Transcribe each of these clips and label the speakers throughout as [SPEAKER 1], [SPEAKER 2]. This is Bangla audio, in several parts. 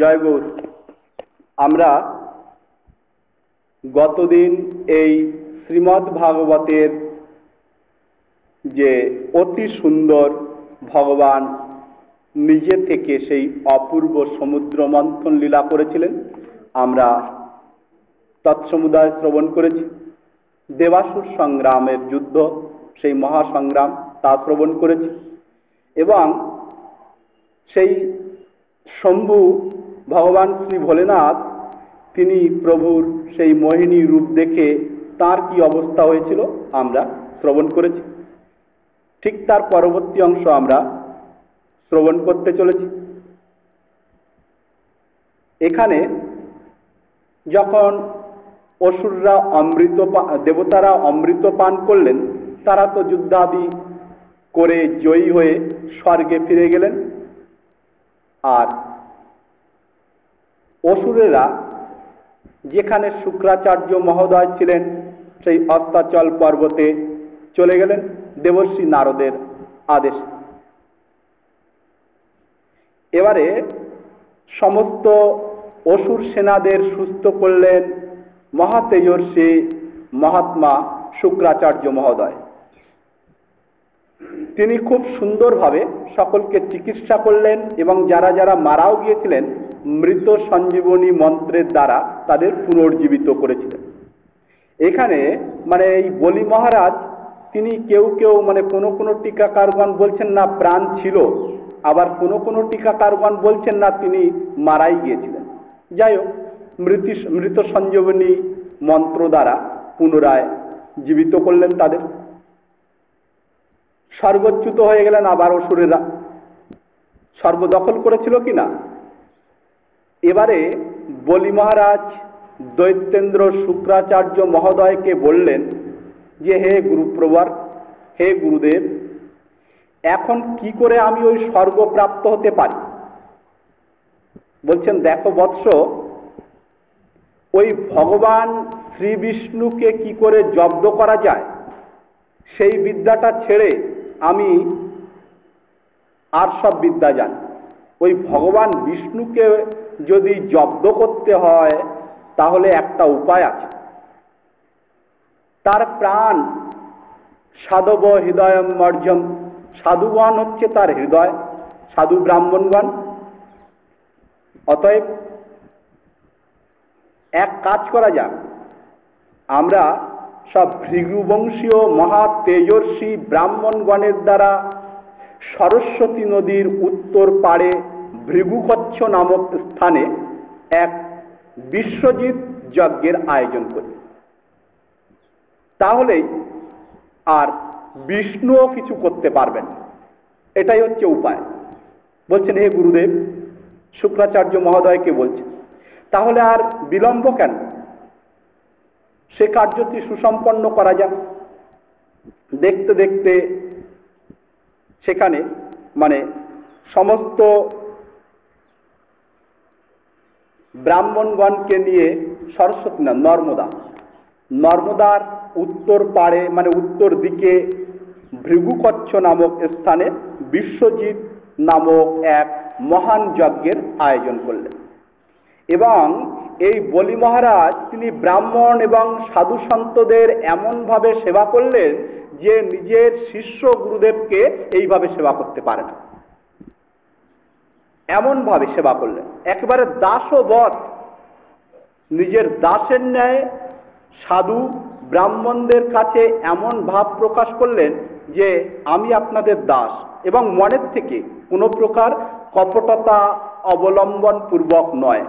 [SPEAKER 1] জয় গৌর। আমরা গতদিন এই শ্রীমদ্ ভাগবতের যে অতি সুন্দর ভগবান নিজে থেকে সেই অপূর্ব সমুদ্র মন্থন লীলা করেছিলেন, আমরা তৎসমুদায় শ্রবণ করেছি। দেবাসুর সংগ্রামের যুদ্ধ, সেই মহাসংগ্রাম তা শ্রবণ করেছি এবং সেই শম্ভু ভগবান শ্রী ভোলেনাথ তিনি প্রভুর সেই মোহিনী রূপ দেখে তার কি অবস্থা হয়েছিল আমরা শ্রবণ করেছি। ঠিক তার পরবর্তী অংশ আমরা শ্রবণ করতে চলেছি। এখানে যখন অসুররা দেবতারা অমৃত পান করলেন, তারা তো যুদ্ধাদি করে জয়ী হয়ে স্বর্গে ফিরে গেলেন। আর অসুরেরা যেখানে শুক্রাচার্য মহোদয় ছিলেন সেই অস্তাচল পর্বতে চলে গেলেন দেবর্ষি নারদের আদেশে। এবারে সমস্ত অসুর সেনাদের সুস্থ করলেন মহাতেজস্বী মহাত্মা শুক্রাচার্য মহোদয়। তিনি খুব সুন্দরভাবে সকলকে চিকিৎসা করলেন এবং যারা যারা মারাও গিয়েছিলেন মৃত সঞ্জীবনী মন্ত্রের দ্বারা তাদের পুনর্জীবিত করেছিলেন। এখানে এই বলি মহারাজ তিনি কেউ কেউ কোনো কোনো টিকাকারগণ বলছেন না প্রাণ ছিল, আবার কোনো কোনো টিকাকারগণ বলছেন না তিনি মারাই গিয়েছিলেন। যাই হোক, মৃত সঞ্জীবনী মন্ত্র দ্বারা পুনরায় জীবিত করলেন তাদের। স্বর্গচ্যুত হয়ে গেলেন আবার অসুরেরা। স্বর্গ দখল করেছিল কিনা। এবারে বলি মহারাজ দৈত্যেন্দ্র শুক্রাচার্য মহোদয়কে বললেন যে হে গুরুপ্রবর, হে গুরুদেব, এখন কি করে আমি ওই স্বর্গ প্রাপ্ত হতে পারি? বলছেন দেখো বৎস, ওই ভগবান শ্রী বিষ্ণুকে কি করে জব্দ করা যায় সেই বিদ্যাটা ছেড়ে আমি আর সব বিদ্যা জানি। ওই ভগবান বিষ্ণুকে যদি জব্দ করতে হয় তাহলে একটা উপায় আছে। তার প্রাণ সাধব হৃদয় মর্যম, সাধুগণ হচ্ছে তার হৃদয়, সাধু ব্রাহ্মণগণ। অতএব এক কাজ করা যাক, আমরা সব ভৃগুবংশীয় মহা তেজস্বী ব্রাহ্মণগণের দ্বারা সরস্বতী নদীর উত্তর পাড়ে ভৃগুকচ্ছ নামক স্থানে এক বিশ্বজিৎ যজ্ঞের আয়োজন করি। তাহলেই আর বিষ্ণুও কিছু করতে পারবেন। এটাই হচ্ছে উপায়। বলছেন হে গুরুদেব, শুক্রাচার্য মহোদয়কে বলছেন তাহলে আর বিলম্ব কেন, সে কার্যটি সুসম্পন্ন করা যাক। দেখতে দেখতে সেখানে সমস্ত ব্রাহ্মণগণকে নিয়ে সরস্বতী না নর্মদার উত্তর পাড়ে উত্তর দিকে ভৃগুকচ্ছ নামক স্থানে বিশ্বজিৎ নামক এক মহান যজ্ঞের আয়োজন করলেন। এবং এই বলি মহারাজ তিনি ব্রাহ্মণ এবং সাধু সন্তদের এমনভাবে সেবা করলেন যে নিজের শিষ্য গুরুদেবকে এইভাবে সেবা করতে পারে না, এমনভাবে সেবা করলেন। একেবারে দাসবৎ, নিজের দাসের ন্যায় সাধু ব্রাহ্মণদের কাছে এমন ভাব প্রকাশ করলেন যে আমি আপনাদের দাস, এবং মনের থেকে কোনো প্রকার কপটতা অবলম্বন পূর্বক নয়।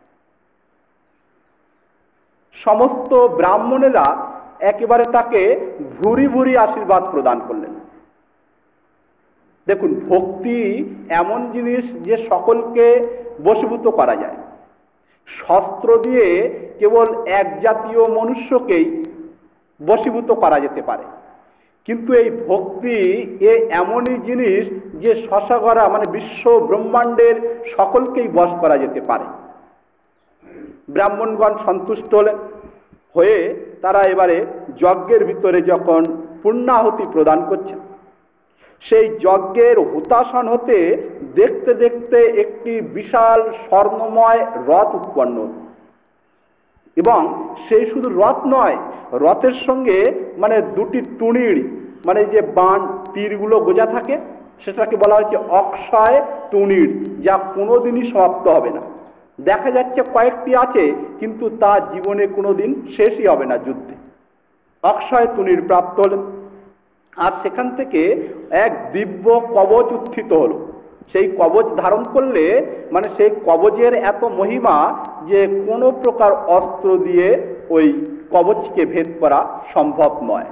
[SPEAKER 1] সমস্ত ব্রাহ্মণেরা একেবারে তাকে ভুরি ভুরি আশীর্বাদ প্রদান করলেন। দেখুন, ভক্তি এমন জিনিস যে সকলকে বশীভূত করা যায়। শস্ত্র দিয়ে কেবল এক জাতীয় মনুষ্যকেই বশীভূত করা যেতে পারে, কিন্তু এই ভক্তি এমনই জিনিস যে শশাগরা বিশ্ব ব্রহ্মাণ্ডের সকলকেই বশ করা যেতে পারে। ব্রাহ্মণগণ সন্তুষ্ট হয়ে তারা এবারে যজ্ঞের ভিতরে যখন পূর্ণাহুতি প্রদান করছেন, সেই যজ্ঞের হুতাসন হতে দেখতে দেখতে একটি বিশাল স্বর্ণময় রথ উৎপন্ন, এবং সেই শুধু রথ নয়, রথের সঙ্গে মানে দুটি টুনির, মানে যে বাণ তীরগুলো গোজা থাকে, সেটাকে বলা হচ্ছে অক্ষয় টুনির, যা কোনোদিনই সমাপ্ত হবে না। দেখা যাচ্ছে কয়েকটি আছে, কিন্তু তা জীবনে কোনোদিন শেষই হবে না যুদ্ধে। অক্ষয় টুনির প্রাপ্ত হলেন, আর সেখান থেকে এক দিব্য কবচ উত্থিত হলো। সেই কবচ ধারণ করলে মানে সেই কবচের এত মহিমা যে কোনো প্রকার অস্ত্র দিয়ে ওই কবচকে ভেদ করা সম্ভব নয়।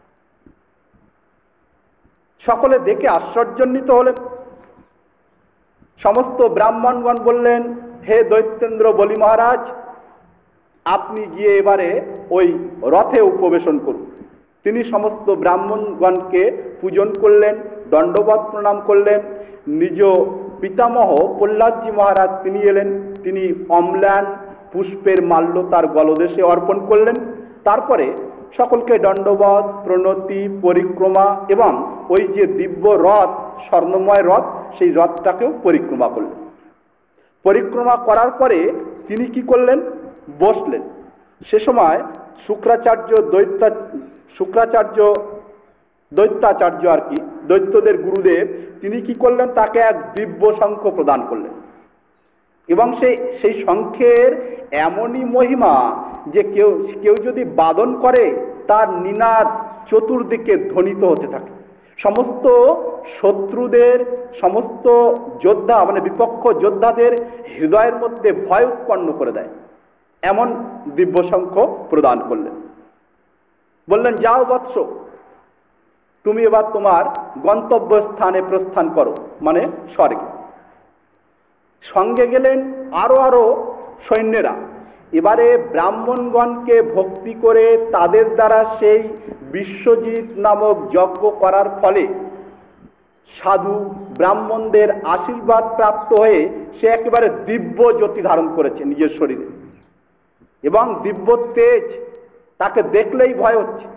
[SPEAKER 1] সকলে দেখে আশ্চর্যান্বিত হলেন। সমস্ত ব্রাহ্মণগণ বললেন, হে দৈত্যেন্দ্র বলি মহারাজ, আপনি গিয়ে এবারে ওই রথে উপবেশন করুন। তিনি সমস্ত ব্রাহ্মণগণকে পূজন করলেন, দণ্ডবত প্রণাম করলেন। নিজ পিতামহ প্রহ্লাদজি মহারাজ তিনি এলেন, তিনি অম্লান পুষ্পের মাল্য তার গলদেশে অর্পণ করলেন। তারপরে সকলকে দণ্ডবত, প্রণতি, পরিক্রমা এবং ওই যে দিব্য রথ, স্বর্ণময় রথ, সেই রথটাকেও পরিক্রমা করলেন। পরিক্রমা করার পরে তিনি কি করলেন? বসলেন। সে সময় শুক্রাচার্য দৈত্যাচার্য আর কি, দৈত্যদের গুরুদেব, তিনি কি করলেন? তাকে এক দিব্য শঙ্খ প্রদান করলেন, এবং সেই শঙ্খের এমনই মহিমা যে কেউ যদি বাদন করে তার নিনাদ চতুর্দিকে ধ্বনিত হতে থাকে। সমস্ত শত্রুদের, সমস্ত যোদ্ধা মানে বিপক্ষ যোদ্ধাদের হৃদয়ের মধ্যে ভয় উৎপন্ন করে দেয়, এমন দিব্য শঙ্খ প্রদান করলেন। বললেন, যাও বৎস, তুমি এবার তোমার গন্তব্য স্থানে প্রস্থান করো, মানে স্বর্গে। সঙ্গে গেলেন আরো সৈন্যেরা। এবারে ব্রাহ্মণগণকে ভক্তি করে তাদের দ্বারা সেই বিশ্বজিৎ নামক যজ্ঞ করার ফলে সাধু ব্রাহ্মণদের আশীর্বাদ প্রাপ্ত হয়ে সে একেবারে দিব্য জ্যোতি ধারণ করেছে নিজের শরীরে, এবং দিব্য তেজ তাকে দেখলেই ভয় হচ্ছে।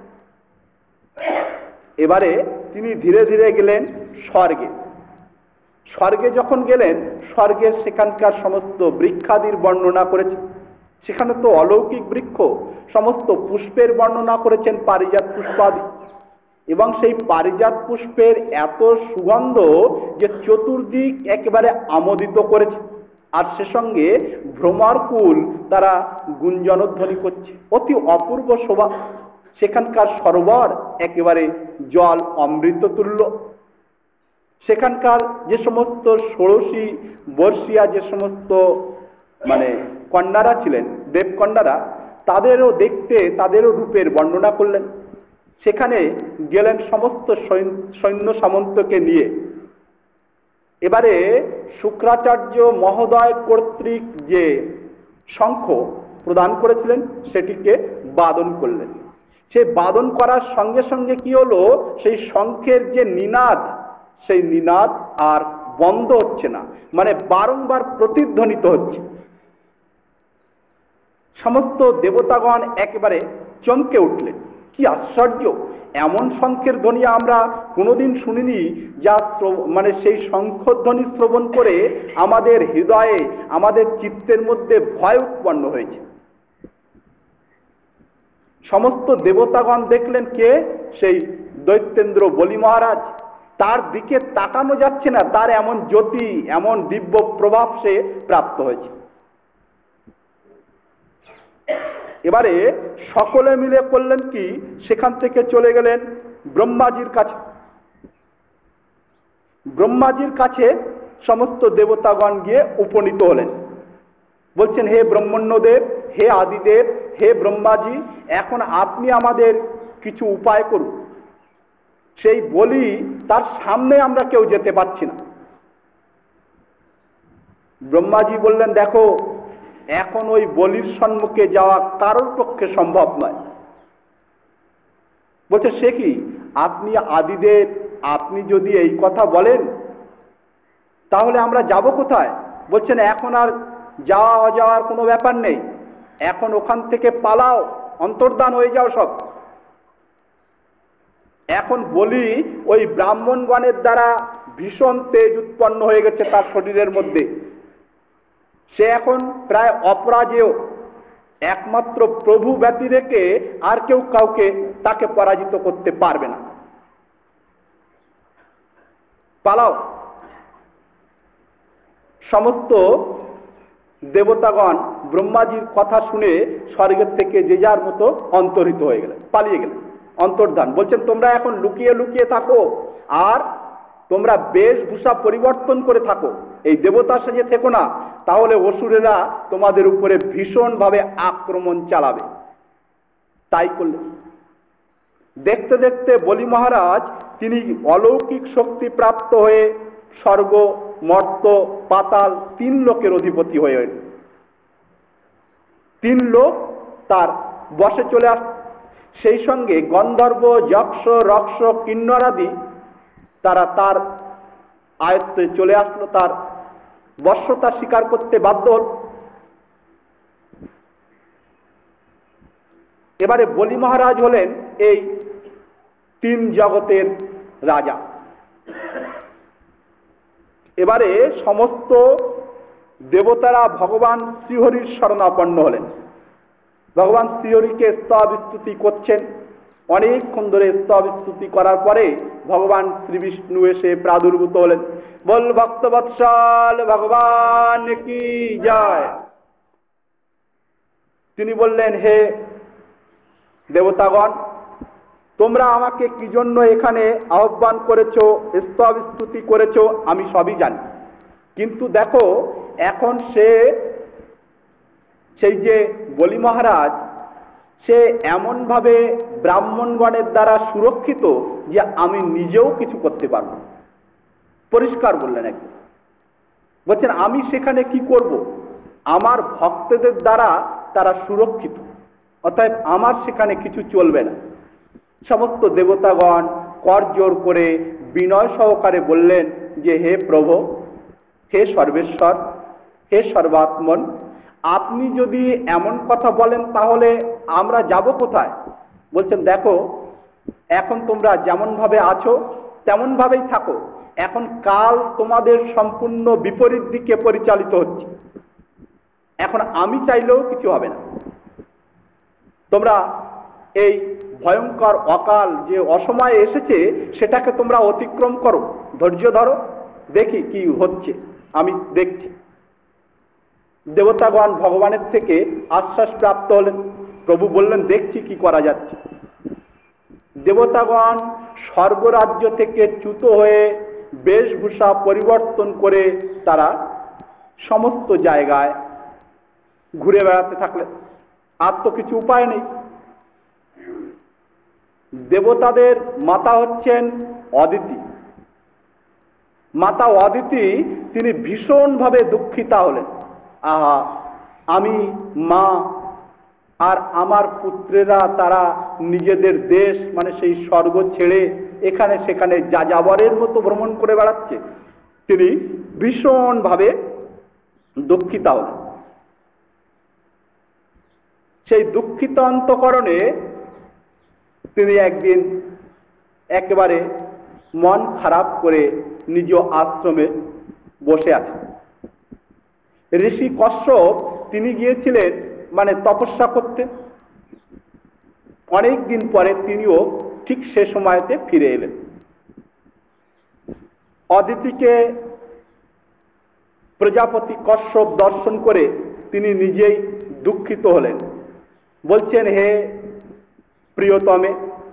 [SPEAKER 1] এবারে তিনি ধীরে ধীরে গেলেন স্বর্গে। স্বর্গে যখন গেলেন, স্বর্গের সেখানকার সমস্ত বৃক্ষাদির বর্ণনা করেছেন। সেখানে তো অলৌকিক বৃক্ষ, সমস্ত পুষ্পের বর্ণনা করেছেন, পারিজাত পুষ্পাদি, এবং সেই পারিজাত পুষ্পের এত সুগন্ধ যে চতুর্দিক একেবারে আমোদিত করেছে। আর সে সঙ্গে ভ্রমরকুল তারা গুঞ্জনধ্বনি করছে, অতি অপূর্ব শোভা। সেখানকার সরোবর একেবারে জল অমৃত তুল্য। সেখানকার যে সমস্ত ষোড়শী বর্ষিয়া যে সমস্ত মানে কন্যারা ছিলেন, দেবকন্যারা, তাদেরও দেখতে, তাদেরও রূপের বর্ণনা করলেন। সেখানে গেলেন সমস্ত সৈন্য সামন্তকে নিয়ে। এবারে শুক্রাচার্য মহোদয় কর্তৃক যে শঙ্খ প্রদান করেছিলেন সেটিকে বাদন করলেন। সেই বাদন করার সঙ্গে সঙ্গে কি হলো? সেই শঙ্খের যে নিনাদ, সেই নিনাদ আর বন্ধ হচ্ছে না, মানে বারংবার প্রতিধ্বনিত হচ্ছে। সমস্ত দেবতাগণ একেবারে চমকে উঠলেন। কি আশ্চর্য! এমন শঙ্খের ধ্বনি আমরা কোনোদিন শুনিনি, যা মানে সেই শঙ্খধ্বনি শ্রবণ করে আমাদের হৃদয়ে, আমাদের চিত্তের মধ্যে ভয় উৎপন্ন হয়েছে। সমস্ত দেবতাগণ দেখলেন কে? সেই দৈত্যেন্দ্র বলি মহারাজ। তার দিকে তাকানো যাচ্ছে না, তার এমন জ্যোতি, এমন দিব্য প্রভাব সে প্রাপ্ত হয়েছে। এবারে সকলে মিলে করলেন কি? সেখান থেকে চলে গেলেন ব্রহ্মাজির কাছে। ব্রহ্মাজির কাছে সমস্ত দেবতাগণ গিয়ে উপনীত হলেন। বলছেন, হে ব্রহ্মণ্যদেব, হে আদিদেব, হে ব্রহ্মাজি, এখন আপনি আমাদের কিছু উপায় করুন। সেই বলি তার সামনে আমরা কেউ যেতে পারছি না। ব্রহ্মাজি বললেন, দেখো, এখন ওই বলির সম্মুখে যাওয়া কারোর পক্ষে সম্ভব নয়। বলছে, সে কি? আপনি আদিদেব, আপনি যদি এই কথা বলেন তাহলে আমরা যাব কোথায়? বলছেন, এখন আর যাওয়া অযাওয়ার কোনো ব্যাপার নেই, এখন ওখান থেকে পালাও, অন্তর্ধান হয়ে যাও সব। এখন বলি ওই ব্রাহ্মণগণের দ্বারা ভীষণ তেজ উৎপন্ন হয়ে গেছে তার শরীরের মধ্যে। সে এখন প্রায় অপরাজেয়, একমাত্র প্রভু ব্যতি রেখে আর কেউ কাউকে তাকে পরাজিত করতে পারবে না। পালাও। সমস্ত দেবতাগণ ব্রহ্মাজির কথা শুনে স্বর্গের থেকে যে যার মতো অন্তর্হিত হয়ে গেলেন, পালিয়ে গেলেন, অন্তর্ধান। বলছেন তোমরা এখন লুকিয়ে লুকিয়ে থাকো, আর তোমরা বেশভূষা পরিবর্তন করে থাকো, এই দেবতা সেজে থেকো না, তাহলে অসুরেরা তোমাদের উপরে ভীষণভাবে আক্রমণ চালাবে। তাই করলেন। দেখতে দেখতে বলি মহারাজ তিনি অলৌকিক শক্তি প্রাপ্ত হয়ে স্বর্গ, মর্ত, পাতাল 3 লোকের অধিপতি হয়ে এলেন। 3 লোক তার বশে চলে আস। সেই সঙ্গে গন্ধর্ব, যক্ষ, রক্ষ, কিন্নরাদি তারা তার আয়ত্তে চলে আসলো, তার বশ্যতা স্বীকার করতে বাধ্য হল। এবারে বলি মহারাজ হলেন এই 3 জগতের রাজা। এবারে সমস্ত দেবতারা ভগবান শ্রীহরির শরণাপন্ন হলেন। ভগবান শ্রীহরিকে স্তব স্তুতি করছেন। অনেকক্ষণ ধরে স্তব স্তুতি করার পরে ভগবান শ্রী বিষ্ণু এসে প্রাদুর্ভূত হলেন। বল ভক্তবৎসল ভগবান কি জয়। তিনি বললেন, হে দেবতাগণ, তোমরা আমাকে কি জন্য এখানে আহ্বান করেছো, স্তব স্তুতি করেছো, আমি সবই জানি। কিন্তু দেখো এখন সেই যে বলি মহারাজ, সে এমনভাবে ব্রাহ্মণগণের দ্বারা সুরক্ষিত যে আমি নিজেও কিছু করতে পারব। পরিষ্কার বললেন একদম। বলছেন আমি সেখানে কি করব? আমার ভক্তদের দ্বারা তারা সুরক্ষিত, অতএব আমার সেখানে কিছু চলবে না। সমস্ত দেবতাগণ করজোড় করে বিনয় সহকারে বললেন যে হে প্রভু, হে সর্বেশ্বর, হে সর্বাত্মন, আপনি যদি এমন কথা বলেন তাহলে আমরা যাব কোথায়? বলছেন দেখো, এখন তোমরা যেমন ভাবে আছো তেমন ভাবেই থাকো। এখন কাল তোমাদের সম্পূর্ণ বিপরীত দিকে পরিচালিত হচ্ছে। এখন আমি চাইলেও কিছু হবে না। তোমরা এই ভয়ঙ্কর অকাল যে অসময়ে এসেছে সেটাকে তোমরা অতিক্রম করো, ধৈর্য ধরো, দেখি কি হচ্ছে, আমি দেখছি। দেবতাগণ ভগবানের থেকে আশ্বাস প্রাপ্ত হলেন। প্রভু বললেন দেখছি কি করা যাচ্ছে। দেবতাগণ স্বর্গরাজ্য থেকে চ্যুত হয়ে বেশভূষা পরিবর্তন করে তারা সমস্ত জায়গায় ঘুরে বেড়াতে থাকলেন। আর তো কিছু উপায় নেই। দেবতাদের মাতা হচ্ছেন অদিতি। মাতা অদিতি তিনি ভীষণভাবে দুঃখিতা হলেন। আহা, আমি মা আর আমার পুত্রেরা তারা নিজেদের দেশ মানে সেই স্বর্গ ছেড়ে এখানে সেখানে যাযাবরের মতো ভ্রমণ করে বেড়াচ্ছে। তিনি ভীষণভাবে দুঃখিতা হলেন। সেই দুঃখিত অন্তঃকরণে তিনি একদিন একেবারে মন খারাপ করে নিজ আশ্রমে বসে আছেন। ঋষি কশ্যপ তিনি গিয়েছিলেন মানে তপস্যা করতে। অনেক দিন পরে তিনিও ঠিক সে সময়তে ফিরে এলেন। অদিতিকে প্রজাপতি কশ্যপ দর্শন করে তিনি নিজেই দুঃখিত হলেন। বলছেন, হে প্রিয়তমে,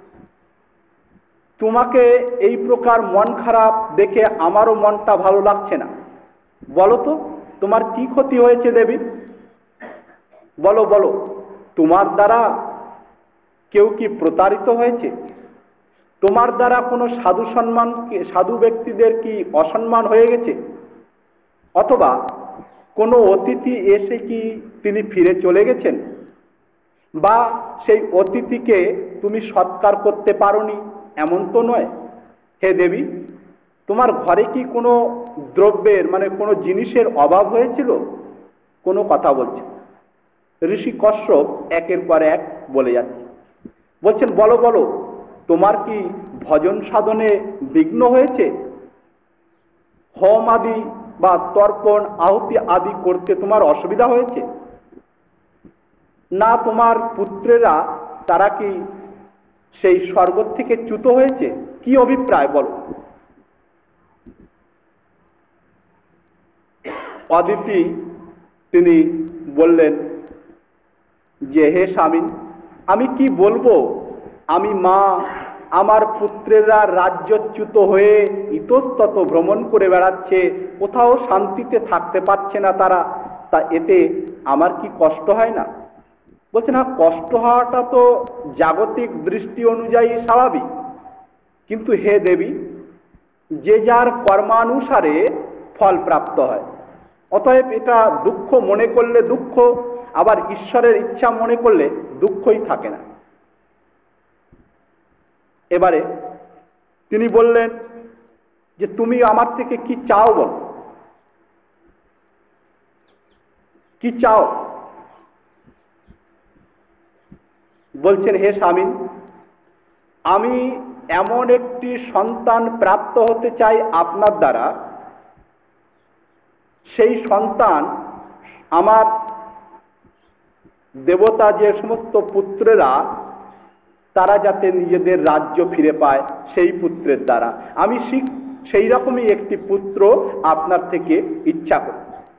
[SPEAKER 1] তোমাকে এই প্রকার মন খারাপ দেখে আমারও মনটা ভালো লাগছে না। বলো তো তোমার কি ক্ষতি হয়েছে দেবী? বলো বলো, তোমার দ্বারা কেউ কি প্রতারিত হয়েছে? তোমার দ্বারা কোনো সাধু ব্যক্তিদের কি অসম্মান হয়ে গেছে? অথবা কোনো অতিথি এসে কি তিনি ফিরে চলে গেছেন? বা সেই অতিথিকে তুমি সৎকার করতে পারোনি, এমন তো নয়। হে দেবী, তোমার ঘরে কি কোনো দ্রব্যের মানে কোনো জিনিসের অভাব হয়েছিল? কোনো কথা বলছে। ঋষি কশ্যপ একের পর এক বলে যাচ্ছে। বলছেন, বলো বলো, তোমার কি ভজন সাধনে বিঘ্ন হয়েছে? হোম আদি বা তর্পণ আহুতি আদি করতে তোমার অসুবিধা হয়েছে? না তোমার পুত্রেরা তারা কি সেই স্বর্গ থেকে চ্যুত হয়েছে? কি অভিপ্রায় বলো? অদিতি তিনি বললেন যে, হে স্বামী, আমি কি বলবো? আমি মা, আমার পুত্রেরা রাজ্যচ্যুত হয়ে ইতস্তত ভ্রমণ করে বেড়াচ্ছে, কোথাও শান্তিতে থাকতে পারছে না তারা, তা এতে আমার কি কষ্ট হয় না? বলছে, না, কষ্ট হওয়াটা তো জাগতিক দৃষ্টি অনুযায়ী স্বাভাবিক, কিন্তু হে দেবী, যে যার কর্মানুসারে ফল প্রাপ্ত হয়, অতএব এটা দুঃখ মনে করলে দুঃখ, আবার ঈশ্বরের ইচ্ছা মনে করলে দুঃখই থাকে না। এবারে তিনি বললেন যে, তুমি আমার থেকে কি চাও বল, কি চাও? বলছেন, হে স্বামী, আমি এমন একটি সন্তান প্রাপ্ত হতে চাই আপনার দ্বারা, সেই সন্তান আমার দেবতা যে সমস্ত পুত্রেরা তারা যাতে নিজেদের রাজ্য ফিরে পায়, সেই পুত্রের দ্বারা আমি সেই রকমই একটি পুত্র আপনার থেকে ইচ্ছা করি।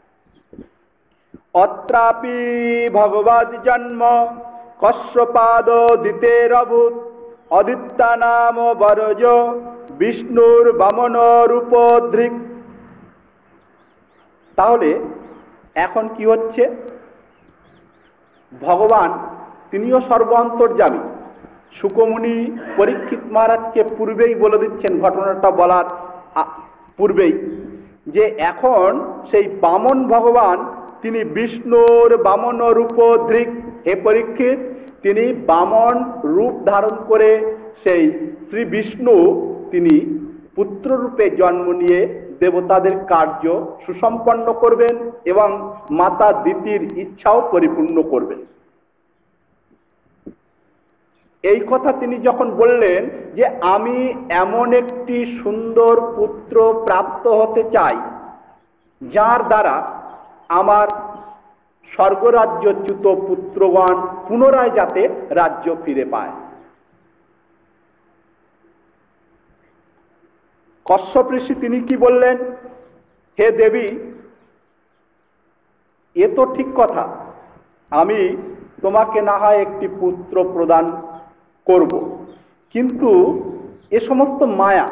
[SPEAKER 1] অত্রাপি ভগবদ জন্ম কশ্যপাদ দিতেরভূত অদিত্য নাম বরজ বিষ্ণুর বামন রূপধৃক। তাহলে এখন কি হচ্ছে? ভগবান তিনিও সর্ব অন্তর্যামী। শুকমুনি পরীক্ষিত মহারাজকে পূর্বেই বলে দিচ্ছেন, ঘটনাটা বলার পূর্বেই, যে এখন সেই বামন ভগবান তিনি বিষ্ণুর বামন রূপধৃক। হে পরীক্ষিত, তিনি বামন রূপ ধারণ করে সেই শ্রী বিষ্ণু তিনি পুত্ররূপে জন্ম নিয়ে দেবতাদের কার্য সুসম্পন্ন করবেন এবং মাতা দিতির ইচ্ছাও পরিপূর্ণ করবেন। এই কথা তিনি যখন বললেন যে আমি এমন একটি সুন্দর পুত্র প্রাপ্ত হতে চাই, যার দ্বারা আমার স্বর্গরাজ্যচ্যুত পুত্রগণ পুনরায় যাতে রাজ্য ফিরে পায়। কশ্যপ ঋষি তিনি কি বললেন? হে দেবী, এ তো ঠিক কথা, আমি তোমাকে না হয় একটি পুত্র প্রদান করব, কিন্তু এ সমস্ত মায়া,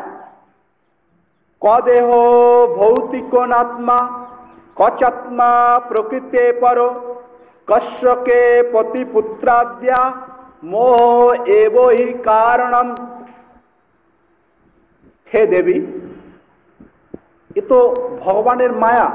[SPEAKER 1] কদেহ ভৌতিক নাত্মা কচাত্মা প্রকৃতে পর কশ্যকে পতিপুত্রাদ্যা মোহ এবহি কারণম। হে দেবী, এ তো ভগবানের মায়া।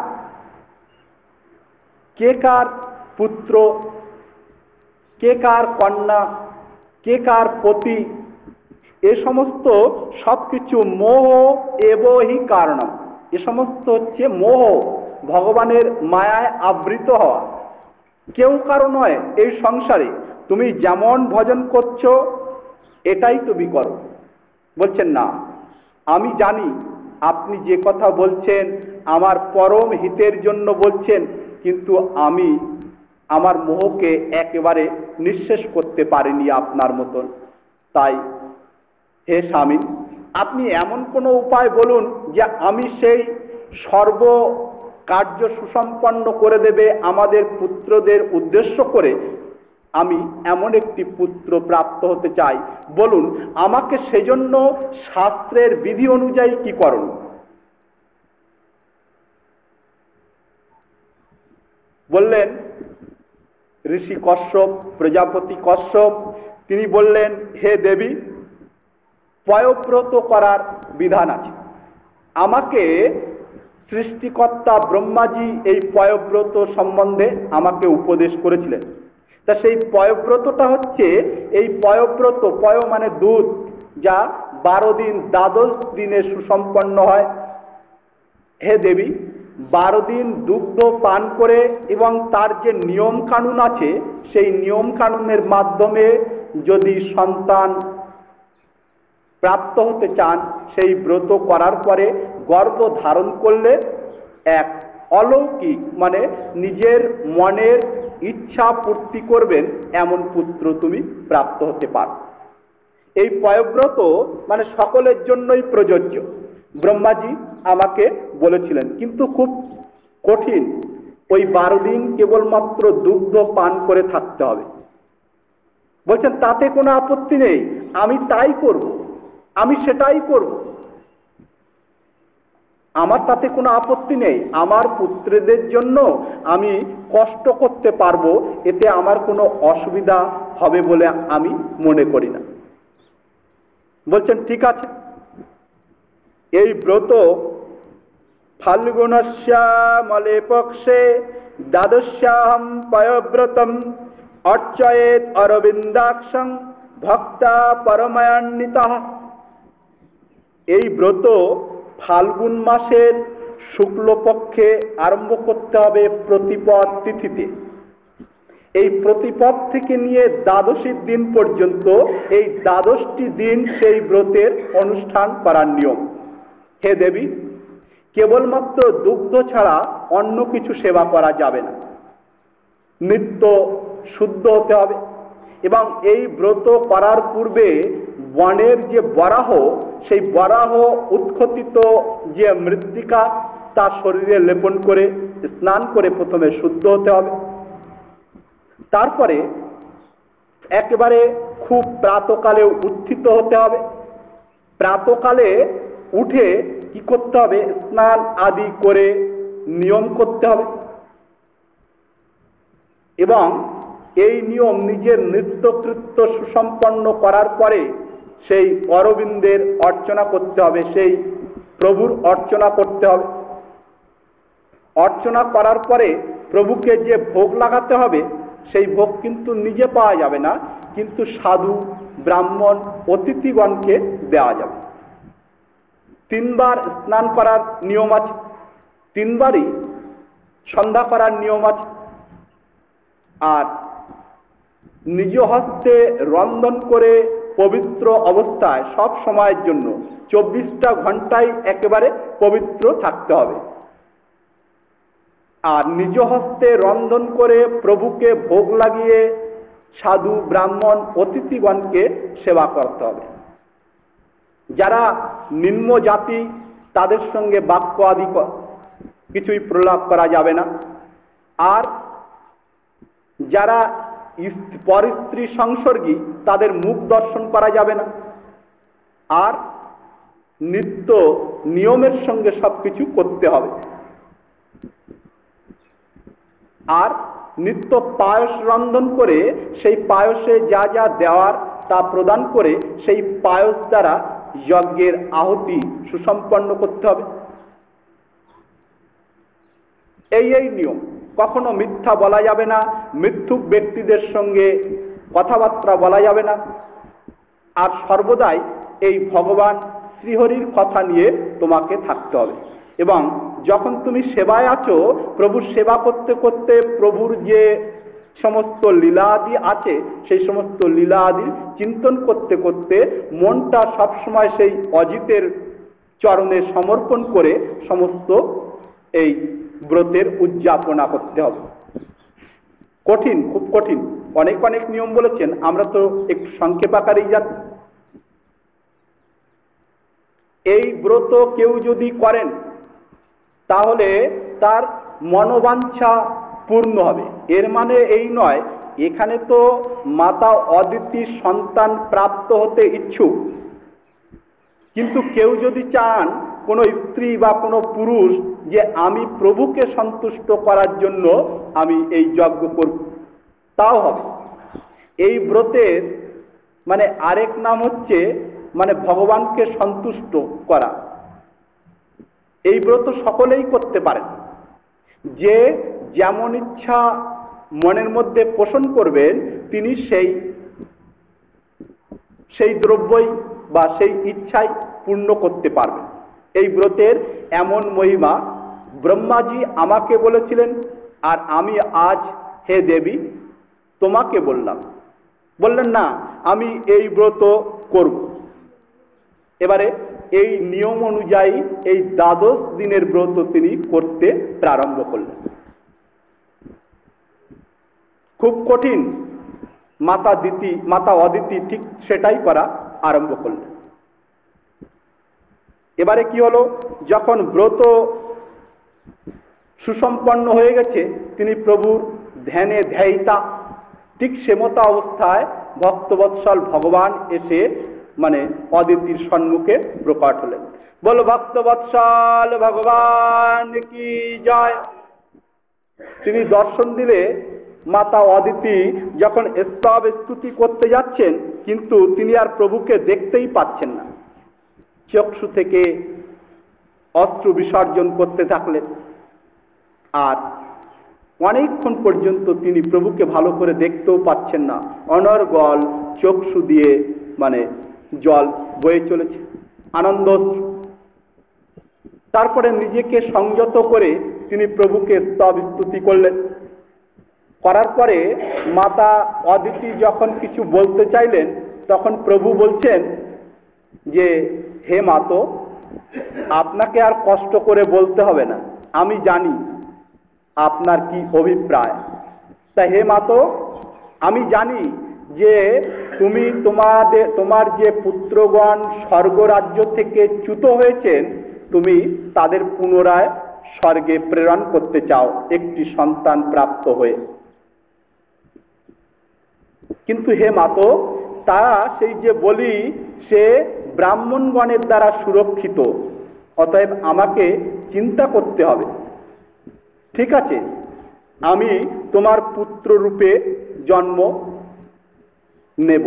[SPEAKER 1] কে কার পুত্র, কে কার কন্যা, কে কার পতি, এ সমস্ত সবকিছু মোহ এবহি কারণম। এ সমস্ত হচ্ছে মোহ, ভগবানের মায়ায় আবৃত হওয়া। কেউ কারো নয় এই সংসারে, তুমি যেমন ভজন করছো এটাই তুমি করো। বলছেন, না, আমি জানি আপনি যে কথা বলছেন আমার পরম হিতের জন্য বলছেন, কিন্তু আমি আমার মোহকে একেবারে নিঃশেষ করতে পারিনি আপনার মতন। তাই হে স্বামী, আপনি এমন কোনো উপায় বলুন যে আমি সেই সর্ব কার্য সুসম্পন্ন করে দেবে আমাদের পুত্রদের উদ্দেশ্য করে আমি এমন একটি পুত্র প্রাপ্ত হতে চাই। বলুন আমাকে সেজন্য শাস্ত্রের বিধি অনুযায়ী কি করণ। বললেন ঋষি কশ্যপ, প্রজাপতি কশ্যপ, তিনি বললেন, হে দেবী, পয়ব্রত করার বিধান আছে। আমাকে সৃষ্টিকর্তা ব্রহ্মাজি এই পয়ব্রত সম্বন্ধে আমাকে উপদেশ করেছিলেন। তা সেই পয়ব্রতটা হচ্ছে, এই পয়ব্রত, পয় মানে দুধ, যা 12 দিন দ্বাদশ দিনে সুসম্পন্ন হয়। হে দেবী, 12 দিন দুগ্ধ পান করে এবং তার যে নিয়ম কানুন আছে সেই নিয়ম কানুনের মাধ্যমে যদি সন্তান প্রাপ্ত হতে চান, সেই ব্রত করার পরে গর্ভ ধারণ করলে এক অলৌকিক মানে নিজের মনের ইচ্ছা পূর্তি করবেন এমন পুত্র তুমি প্রাপ্ত হতে পারো। এই পয়ব্রত মানে সকলের জন্যই প্রযোজ্য। ব্রহ্মাজি আমাকে বলেছিলেন, কিন্তু খুব কঠিন। ওই 12 দিন কেবলমাত্র দুগ্ধ পান করে থাকতে হবে। বলছেন তাতে কোনো আপত্তি নেই, আমি তাই করব, আমি সেটাই করব, আমার তাতে কোনো আপত্তি নেই। আমার পুত্রদের জন্য আমি কষ্ট করতে পারবো, এতে আমার কোনো অসুবিধা হবে বলে আমি মনে করি না। বলছেন ঠিক আছে। এই ব্রত ফাল্গুনস্যামলে পক্ষে দ্বাদশ্যাহম পয়ব্রতম অর্চয়েত অরবিন্দাক্ষং ভক্তা পরমায়ান্বিতঃ। এই ব্রত ফাল্গুন মাসের শুক্লপক্ষে আরম্ভ করতে হবে প্রতিপদ তিথিতে। এই প্রতিপদ থেকে নিয়ে দ্বাদশীর দিন পর্যন্ত এই দ্বাদশটি দিন সেই ব্রতের অনুষ্ঠান করার নিয়ম। হে দেবী, কেবলমাত্র দুগ্ধ ছাড়া অন্য কিছু সেবা করা যাবে না, নিত্য শুদ্ধ হতে হবে। এবং এই ব্রত করার পূর্বে বনের যে বরাহ, সেই বরাহ উৎক্ষতিত যে মৃত্তিকা তা শরীরে লেপন করে স্নান করে প্রথমে শুদ্ধ হতে হবে। তারপরে একেবারে খুব প্রাতকালে উত্থিত হতে হবে। প্রাতকালে উঠে কি করতে হবে? স্নান আদি করে নিয়ম করতে হবে এবং এই নিয়ম নিজের নিত্যকৃত্য সুসম্পন্ন করার পরে সেই অরবিন্দের অর্চনা করতে হবে, সেই প্রভুর অর্চনা করতে হবে। অর্চনা করার পরে প্রভুকে যে ভোগ লাগাতে হবে সেই ভোগ কিন্তু নিজে পাওয়া যাবে না, কিন্তু সাধু ব্রাহ্মণ অতিথিগণকে দেওয়া যাবে। 3 বার স্নান করার নিয়ম আছে, 3 বারই সন্ধ্যা করার নিয়ম আছে। আর নিজ হস্তে রন্ধন করে পবিত্র অবস্থায় সব সময়ের জন্য 24টা ঘন্টাই একেবারে পবিত্র থাকতে হবে। আর নিজ হস্তে রন্ধন করে প্রভুকে ভোগ লাগিয়ে সাধু ব্রাহ্মণ অতিথিগণকে সেবা করতে হবে। যারা নিম্ন জাতি তাদের সঙ্গে বাক্য আদি কিছুই প্রলাপ করা যাবে না। আর যারা পরস্ত্রী সংসর্গী তাদের মুখ দর্শন করা যাবে না। আর নিত্য নিয়মের সঙ্গে সবকিছু করতে হবে। আর নিত্য পায়স রন্ধন করে সেই পায়সে যা যা দেওয়ার তা প্রদান করে সেই পায়স দ্বারা যজ্ঞের আহুতি সুসম্পন্ন করতে হবে। এই নিয়ম। কখনো মিথ্যা বলা যাবে না, মিথ্যুক ব্যক্তিদের সঙ্গে কথাবার্তা বলা যাবে না। আর সর্বদাই এই ভগবান শ্রীহরির কথা নিয়ে তোমাকে থাকতে হবে। এবং যখন তুমি সেবায় আছো, প্রভুর সেবা করতে করতে প্রভুর যে সমস্ত লীলা আদি আছে সেই সমস্ত লীলা আদি চিন্তন করতে করতে মনটা সবসময় সেই অজিতের চরণে সমর্পণ করে সমস্ত এই ব্রতের উদযাপনা করতে হবে। কঠিন, খুব কঠিন, অনেক অনেক নিয়ম বলেছেন, আমরা তো একটু সংক্ষেপ আকারেই জানি। এই ব্রত কেউ যদি করেন তাহলে তার মনোবাঞ্ছা পূর্ণ হবে। এর মানে এই নয় এখানে তো মাতা অদিতি সন্তান প্রাপ্ত হতে ইচ্ছুক, কিন্তু কেউ যদি চান কোনো স্ত্রী বা কোনো পুরুষ যে আমি প্রভুকে সন্তুষ্ট করার জন্য আমি এই যজ্ঞ করব, তাও হবে। এই ব্রতের মানে আরেক নাম হচ্ছে মানে ভগবানকে সন্তুষ্ট করা। এই ব্রত সকলেই করতে পারেন। যে যেমন ইচ্ছা মনের মধ্যে পোষণ করবেন তিনি সেই দ্রব্যই বা সেই ইচ্ছাই পূর্ণ করতে পারবেন। এই ব্রতের এমন মহিমা ব্রহ্মাজি আমাকে বলেছিলেন, আর আমি আজ হে দেবী তোমাকে বললাম। বললেন না আমি এই ব্রত করব। এবারে এই নিয়ম অনুযায়ী এই দ্বাদশ দিনের ব্রত তিনি করতে প্রারম্ভ করলেন। খুব কঠিন, মাতা অদিতি ঠিক সেটাই করা আরম্ভ করলেন। এবারে কি হলো, যখন ব্রত সুসম্পন্ন হয়ে গেছে, তিনি প্রভুর ধ্যানে ধ্যায়িতা, ঠিক সেমতা অবস্থায় ভক্তবৎসল ভগবান এসে অদিতির সম্মুখে প্রকট হলেন। বলো ভক্তবৎসল ভগবান কি জয়। তিনি দর্শন দিলে মাতা অদিতি যখন স্তব স্তুতি করতে যাচ্ছেন, কিন্তু তিনি আর প্রভুকে দেখতেই পাচ্ছেন না। চক্ষু থেকে অশ্রু বিসর্জন করতে থাকলেন, আর অনেকক্ষণ পর্যন্ত তিনি প্রভুকে ভালো করে দেখতেও পাচ্ছেন না। অনর্গল চক্ষু দিয়ে জল বয়ে চলেছে, আনন্দ। তারপরে নিজেকে সংযত করে তিনি প্রভুকে স্তব স্তুতি করলেন। করার পরে মাতা অদিতি যখন কিছু বলতে চাইলেন, তখন প্রভু বলছেন যে হে মাতো, আপনাকে আর কষ্ট করে বলতে হবে না, আমি জানি আপনার কি অভিপ্রায়। তা হে মাতো, আমি জানি যে তুমি তোমার যে পুত্রগণ স্বর্গরাজ্য থেকে চ্যুত হয়েছেন, তুমি তাদের পুনরায় স্বর্গে প্রেরণ করতে চাও একটি সন্তান প্রাপ্ত হয়ে। কিন্তু হে মাতো, তারা সেই যে বলি সে ব্রাহ্মণগণের দ্বারা সুরক্ষিত, অতএব আমাকে চিন্তা করতে হবে। ঠিক আছে, আমি তোমার পুত্র রূপে জন্ম নেব।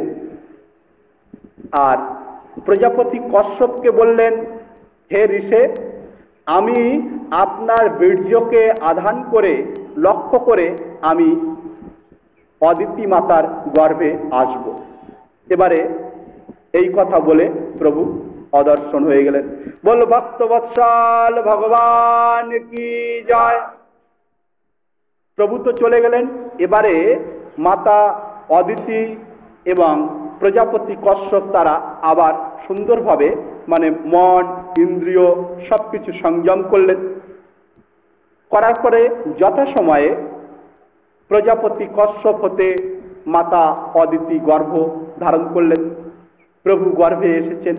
[SPEAKER 1] আর প্রজাপতি কশ্যপকে বললেন, হে ঋষে, আমি আপনার বীর্যকে আধান করে লক্ষ্য করে আমি অদিতি মাতার গর্ভে আসব। এবারে এই কথা বলে প্রভু অদর্শন হয়ে গেলেন। বল ভক্তবৎসল ভগবান কি জয়। প্রভু তো চলে গেলেন। এবারে মাতা অদিতি এবং প্রজাপতি কশ্যপ তারা আবার সুন্দরভাবে মন ইন্দ্রিয় সবকিছু সংযম করলেন। করার পরে যথাসময়ে প্রজাপতি কশ্যপ হতে মাতা অদিতি গর্ভ ধারণ করলেন। প্রভু গর্ভে এসেছেন।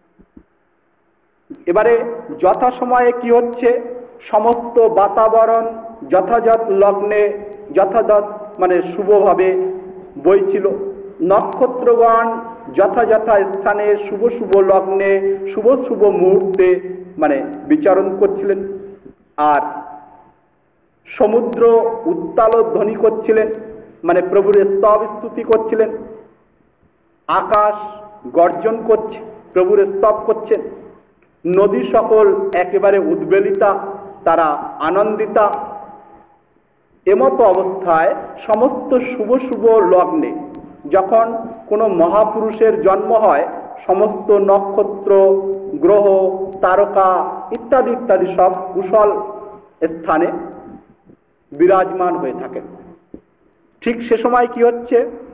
[SPEAKER 1] এবারে যথাসময়ে কি হচ্ছে, সমস্ত বাতাবরণ যথাযথ লগ্নে যথাযথ শুভভাবে বইছিল। নক্ষত্রগণ যথাযথ স্থানে শুভ শুভ লগ্নে শুভ শুভ মুহূর্তে বিচরণ করছিলেন। আর সমুদ্র উত্তাল ধ্বনি করছিলেন, প্রভুর স্তব স্তুতি করছিলেন। আকাশ গর্জন করছে, প্রভুর স্তব করছেন। নদী সকল একেবারে উদ্বেলিতা, তারা আনন্দিতা। এমতো অবস্থায় সমস্ত শুভ শুভ লগ্নে যখন কোনো মহাপুরুষের জন্ম হয়, সমস্ত নক্ষত্র গ্রহ তারকা ইত্যাদি ইত্যাদি সব কুশল স্থানে বিরাজমান হয়ে থাকেন। ঠিক সে সময় কি হচ্ছে,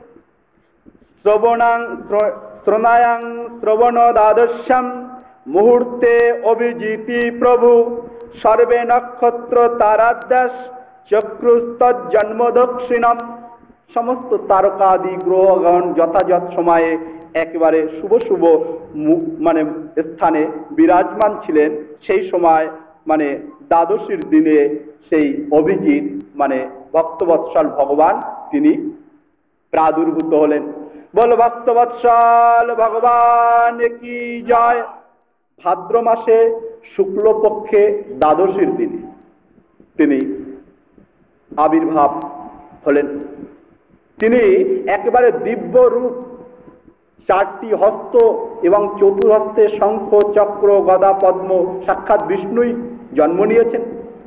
[SPEAKER 1] শ্রবণাং শ্রবণ দ্বাদশ্যাম মুহূর্তে অভিজিতি প্রভু সর্বে নক্ষত্র তারাদ্যাস চক্রুস্তৎ জন্ম দক্ষিণম। সমস্ত তারকাদি গ্রহগণ যথাযথ সময়ে একেবারে শুভ শুভ স্থানে বিরাজমান ছিলেন। সেই সময় দ্বাদশীর দিনে সেই অভিজিৎ ভক্তবৎসল ভগবান তিনি প্রাদুর্ভূত হলেন। বল ভক্তবৎসল ভগবান কি জয়। ভাদ্র মাসে শুক্লপক্ষে দ্বাদশীর দিনে তিনি আবির্ভাব হলেন। তিনি একেবারে দিব্য রূপ, চারটি হস্ত এবং চতুর্হস্তে শঙ্খ চক্র গদা পদ্ম, সাক্ষাৎ বিষ্ণুই জন্ম নিয়েছেন।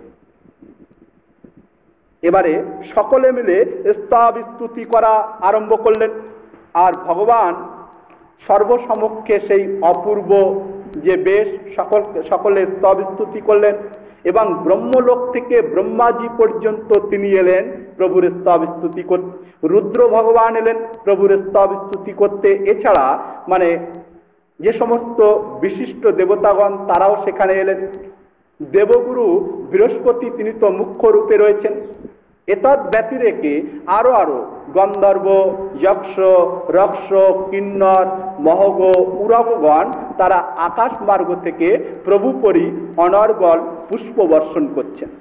[SPEAKER 1] এবারে সকলে মিলে স্তব স্তুতি করা আরম্ভ করলেন। আর ভগবান সর্বসমক্ষে সেই অপূর্ব যে বেশ সকলে স্তব স্তুতি করলেন, এবং ব্রহ্মলোক থেকে ব্রহ্মাজি পর্যন্ত তিনি এলেন প্রভুর স্তব স্তুতি করতে। রুদ্র ভগবান এলেন প্রভুর স্তব স্তুতি করতে। এছাড়া যে সমস্ত বিশিষ্ট দেবতাগণ তারাও সেখানে এলেন। দেবগুরু বৃহস্পতি তিনি তো মুখ্য রূপে রয়েছেন। এতদ ব্যতিরেকে আরো গন্ধর্ব, যক্ষ, রক্ষ, কিন্নর, মহগ, উরগগণ তারা আকাশ মার্গ থেকে প্রভুপরি অনর্গল পুষ্প বর্ষণ করছেন।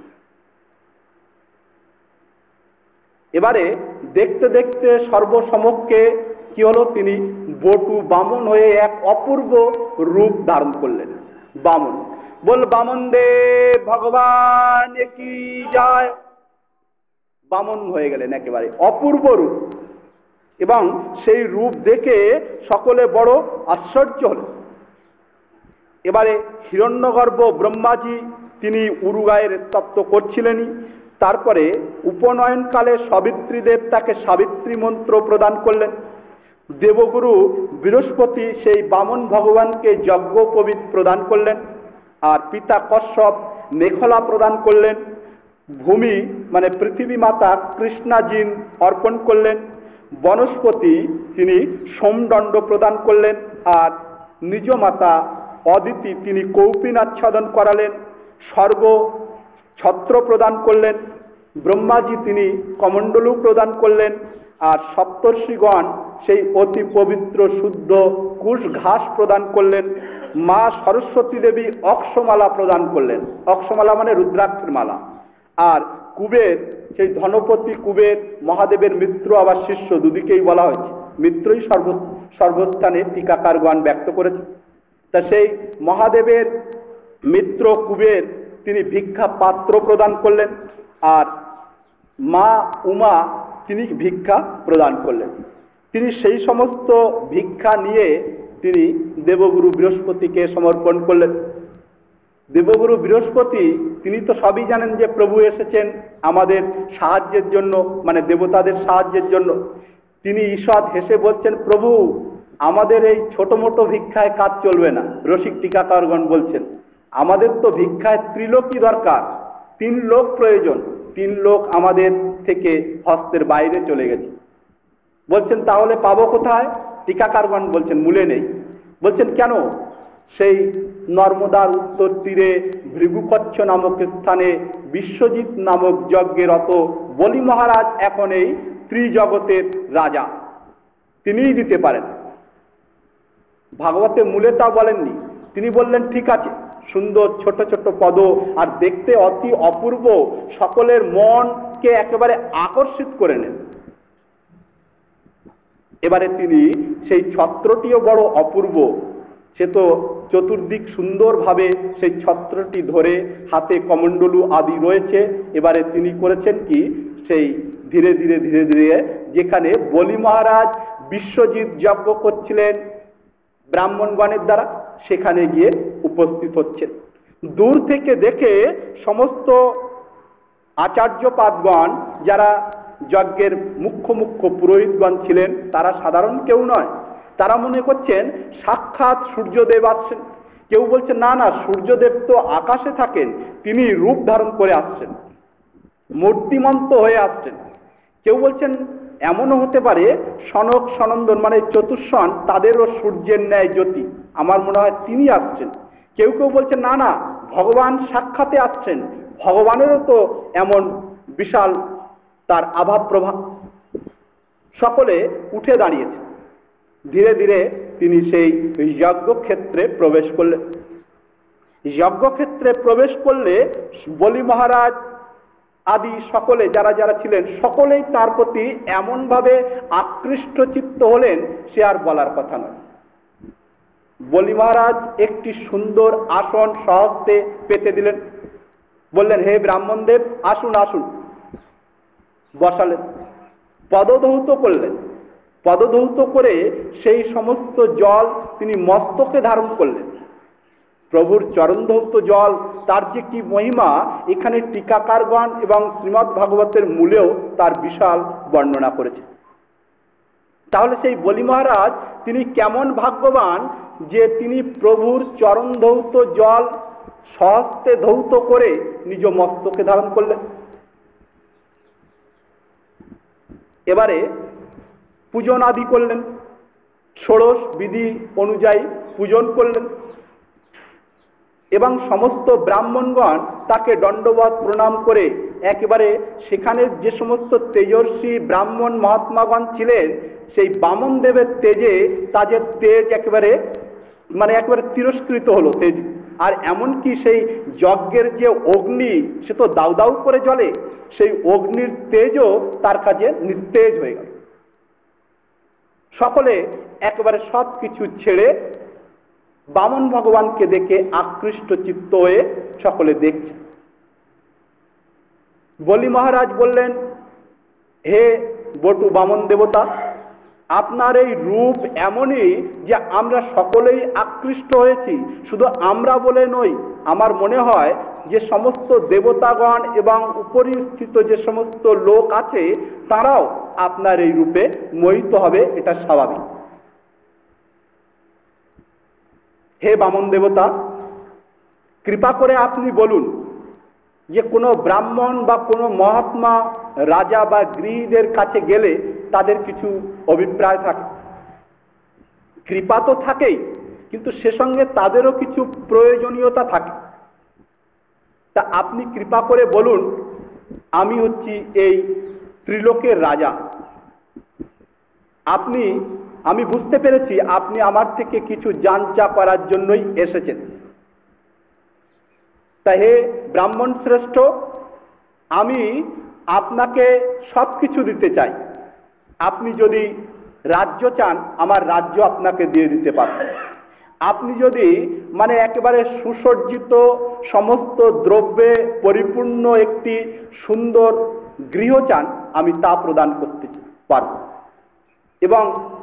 [SPEAKER 1] এবারে দেখতে দেখতে সর্বসমক্ষে কি হলো, তিনি বটু বামন হয়ে এক অপূর্ব রূপ ধারণ করলেন। বামন বল, বামন দেব ভগবান কি যায়। বামন হয়ে গেলেন, একেবারে অপূর্ব রূপ, এবং সেই রূপ দেখে সকলে বড় আশ্চর্য হল। এবারে হিরণ্যগর্ভ ব্রহ্মাজি তিনি উরুগায়ের তত্ত্ব করছিলেনই। তারপরে উপনয়নকালে সাবিত্রীদেব তাকে সাবিত্রী মন্ত্র প্রদান করলেন। দেবগুরু বৃহস্পতি সেই বামন ভগবানকে যজ্ঞোপবীত প্রদান করলেন, আর পিতা কশ্যপ মেখলা প্রদান করলেন। ভূমি মানে পৃথিবী মাতা কৃষ্ণাজিন অর্পণ করলেন। বনস্পতি তিনি সোমদণ্ড প্রদান করলেন, আর নিজ মাতা অদিতি তিনি কৌপিনাচ্ছাদন করালেন। স্বর্গ ছত্র প্রদান করলেন। ব্রহ্মাজি তিনি কমণ্ডলু প্রদান করলেন, আর সপ্তর্ষিগণ সেই অতি পবিত্র শুদ্ধ কুশ ঘাস প্রদান করলেন। মা সরস্বতী দেবী অক্ষমালা প্রদান করলেন। অক্ষমালা মানে রুদ্রাক্ষের মালা। আর কুবের, সেই ধনপতি কুবের মহাদেবের মিত্র আবার শিষ্য, দুদিকেই বলা হয়েছে। মিত্রই সর্বস্থানে টিকাকারগণ ব্যক্ত করেছে। তা সেই মহাদেবের মিত্র কুবের তিনি ভিক্ষা পাত্র প্রদান করলেন, আর মা উমা তিনি ভিক্ষা প্রদান করলেন। তিনি সেই সমস্ত ভিক্ষা নিয়ে তিনি দেবগুরু বৃহস্পতিকে সমর্পণ করলেন। দেবগুরু বৃহস্পতি তিনি তো সবই জানেন যে প্রভু এসেছেন আমাদের সাহায্যের জন্য, মানে দেবতাদের সাহায্যের জন্য। তিনি ঈষৎ হেসে বলছেন, প্রভু আমাদের এই ছোট মোটো ভিক্ষায় কাজ চলবে না। রসিক টিকাকারগণ বলছেন, আমাদের তো ভিক্ষায় ত্রিলোকই দরকার, 3 লোক প্রয়োজন। 3 লোক আমাদের থেকে হস্তের বাইরে চলে গেছে। বলছেন তাহলে পাবো কোথায়? টিকাকারগণ বলছেন মূলে নেই। বলছেন কেন? সেই নর্মদার উত্তর তীরে ভৃগুকচ্ছ নামক স্থানে বিশ্বজিৎ নামক যজ্ঞেরত বলি মহারাজ এখন এই ত্রিজগতের রাজা, তিনিই দিতে পারেন। ভাগবতে মূলে তা বলেননি। তিনি বললেন ঠিক আছে, সুন্দর ছোট ছোট পদ আর দেখতে অতি অপূর্ব, সকলের মনকে একেবারে আকর্ষিত করে নেন। এবারে তিনি সেই ছত্রটিও বড় অপূর্ব, সে তো চতুর্দিক সুন্দরভাবে সেই ছত্রটি ধরে, হাতে কমণ্ডলু আদি রয়েছে। এবারে তিনি করেছেন কি, সেই ধীরে ধীরে ধীরে ধীরে যেখানে বলি মহারাজ বিশ্বজিৎ যজ্ঞ করছিলেন ব্রাহ্মণগণের দ্বারা, সেখানে গিয়ে উপস্থিত হচ্ছেন। দূর থেকে দেখে সমস্ত আচার্যপাদগণ, যারা যজ্ঞের মুখ্য মুখ্য পুরোহিতগণ ছিলেন, তারা সাধারণ কেউ নয়। তারা মনে করছেন সাক্ষাৎ সূর্যদেব আসছেন। কেউ বলছে না না, সূর্যদেব তো আকাশে থাকেন, তিনি রূপ ধারণ করে আসছেন, মূর্তিমন্ত হয়ে আসছেন। কেউ বলছেন এমনও হতে পারে সনক সনন্দন মানে চতুষ্ষণ, তাদেরও সূর্যের ন্যায় জ্যোতি, আমার মনে হয় তিনি আসছেন। কেউ কেউ বলছেন না না, ভগবান সাক্ষাতে আসছেন, ভগবানেরও তো এমন বিশাল তার আভাব প্রভাব। সকলে উঠে দাঁড়িয়েছে। ধীরে ধীরে তিনি সেই যজ্ঞক্ষেত্রে প্রবেশ করলেন। যজ্ঞক্ষেত্রে প্রবেশ করলে বলি মহারাজ আদি সকলে যারা যারা ছিলেন, সকলেই তার প্রতি এমনভাবে আকৃষ্ট চিত্ত হলেন, সে আর বলার কথা নয়। বলি মহারাজ একটি সুন্দর আসন সহস্তে পেতে দিলেন। বললেন, হে ব্রাহ্মণদেব আসুন আসুন। বসালেন, পদধৌত করলেন। পদধৌত করে সেই সমস্ত জল তিনি মস্তকে ধারণ করলেন। প্রভুর চরণধৌত জল, তার যে কি মহিমা, এখানে টিকাকারগণ এবং শ্রীমদ্ ভাগবতের মূলেও তার বিশাল বর্ণনা করেছে। তাহলে সেই বলি মহারাজ তিনি কেমন ভাগ্যবান যে তিনি প্রভুর চরণধৌত জল সহস্তে ধৌত করে নিজ মস্তকে ধারণ করলেন। এবারে পূজন আদি করলেন। ষোড়শ বিধি অনুযায়ী পূজন করলেন এবং সমস্ত ব্রাহ্মণগণ তাকে দণ্ডবত প্রণাম করে একেবারে সেখানে যে সমস্ত তেজস্বী ব্রাহ্মণ মহাত্মাগণ ছিলেন সেই বামন দেবের তেজে তাদের তেজ একেবারে তিরস্কৃত হলো তেজ। আর এমনকি সেই যজ্ঞের যে অগ্নি সে তো দাউ দাউ করে জ্বলে, সেই অগ্নির তেজও তার কাছে নিস্তেজ হয়ে গেল। সকলে একেবারে সব কিছু ছেড়ে বামন ভগবানকে দেখে আকৃষ্ট চিত্ত হয়ে সকলে দেখছে। বলি মহারাজ বললেন, হে বটু বামন দেবতা, আপনার এই রূপ এমনই যে আমরা সকলেই আকৃষ্ট হয়েছি। শুধু আমরা বলে নই, আমার মনে হয় যে সমস্ত দেবতাগণ এবং উপরিস্থিত যে সমস্ত লোক আছে তারাও আপনার এই রূপে মোহিত হবে, এটা স্বাভাবিক। হে বামন দেবতা, কৃপা করে আপনি বলুন যে কোনো ব্রাহ্মণ বা কোনো মহাত্মা রাজা বা গৃহীদের কাছে গেলে তাদের কিছু অভিপ্রায় থাকে, কৃপা তো থাকেই, কিন্তু সে সঙ্গে তাদেরও কিছু প্রয়োজনীয়তা থাকে। তা আপনি কৃপা করে বলুন, আমি হচ্ছি এই ত্রিলোকের রাজা, আমি বুঝতে পেরেছি আপনি আমার থেকে কিছু যাঞ্চা করার জন্যই এসেছেন। তা হে ব্রাহ্মণ শ্রেষ্ঠ, আমি আপনাকে সবকিছু দিতে চাই। আপনি যদি রাজ্য চান, আমার রাজ্য আপনাকে দিয়ে দিতে পারেন। আপনি যদি একেবারে সুসজ্জিত সমস্ত দ্রব্যে পরিপূর্ণ একটি সুন্দর গৃহ চান, আমি তা প্রদান করতে পারব। এবং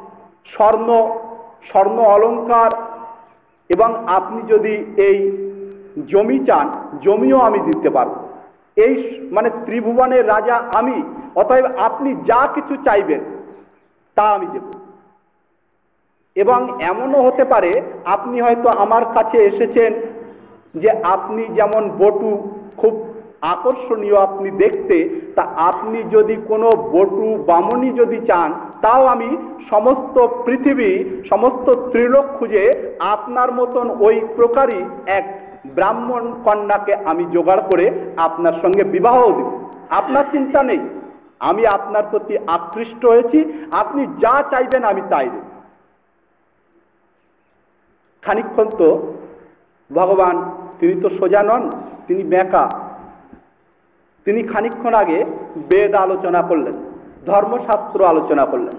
[SPEAKER 1] স্বর্ণ অলঙ্কার, এবং আপনি যদি এই জমি চান, জমিও আমি দিতে পারব। এই ত্রিভুবনের রাজা আমি, অতএব আপনি যা কিছু চাইবেন তা আমি দেব। এবং এমনও হতে পারে আপনি হয়তো আমার কাছে এসেছেন যে আপনি যেমন বটু খুব আকর্ষণীয় আপনি দেখতে, তা আপনি যদি কোনো বটু বামনী যদি চান, তাও আমি সমস্ত পৃথিবী সমস্ত ত্রিলোক খুঁজে আপনার মতন ওই প্রকারই এক ব্রাহ্মণ কন্যাকে আমি জোগাড় করে আপনার সঙ্গে বিবাহ দেব। আপনার চিন্তা নেই, আমি আপনার প্রতি আকৃষ্ট হয়েছি, আপনি যা চাইবেন আমি তাই দেব। খানিকক্ষণ তো ভগবান, তিনি তো সোজা নন, তিনি বেঁকা। তিনি খানিকক্ষণ আগে বেদ আলোচনা করলেন, ধর্মশাস্ত্র আলোচনা করলেন,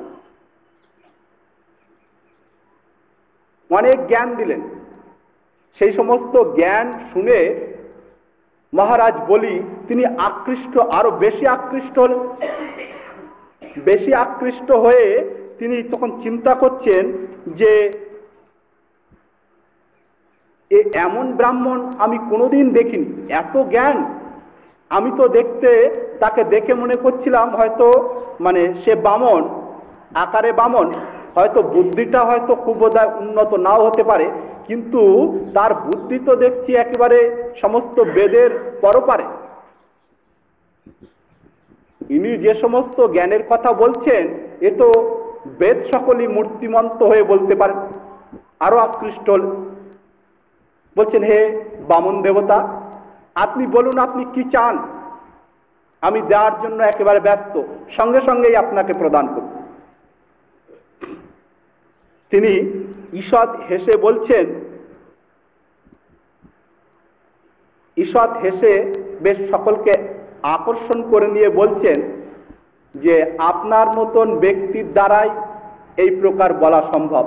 [SPEAKER 1] অনেক জ্ঞান দিলেন। সেই সমস্ত জ্ঞান শুনে মহারাজ বলি তিনি আরো বেশি আকৃষ্ট হলেন। বেশি আকৃষ্ট হয়ে তিনি তখন চিন্তা করছেন যে এমন ব্রাহ্মণ আমি কোনোদিন দেখিনি, এত জ্ঞান। আমি তো তাকে দেখে মনে করছিলাম হয়তো সে বামন, আকারে বামন, হয়তো বুদ্ধিটা হয়তো খুব বোধহয় উন্নত নাও হতে পারে, কিন্তু তার বুদ্ধি তো দেখছি একেবারে সমস্ত বেদের পরপারে। ইনি যে সমস্ত জ্ঞানের কথা বলছেন, এ তো বেদ সকলই মূর্তিমন্ত হয়ে বলতে পারেন। আরো আকৃষ্ট হলেন, বলছেন, হে বামন দেবতা, আপনি বলুন আপনি কি চান, আমি দেওয়ার জন্য একেবারে ব্যস্ত, সঙ্গে সঙ্গেই আপনাকে প্রদান করব। তিনি ঈষৎ হেসে বলছেন, ঈষৎ হেসে বেশ সকলকে আকর্ষণ করে নিয়ে বলছেন যে আপনার মতন ব্যক্তির দ্বারাই এই প্রকার বলা সম্ভব।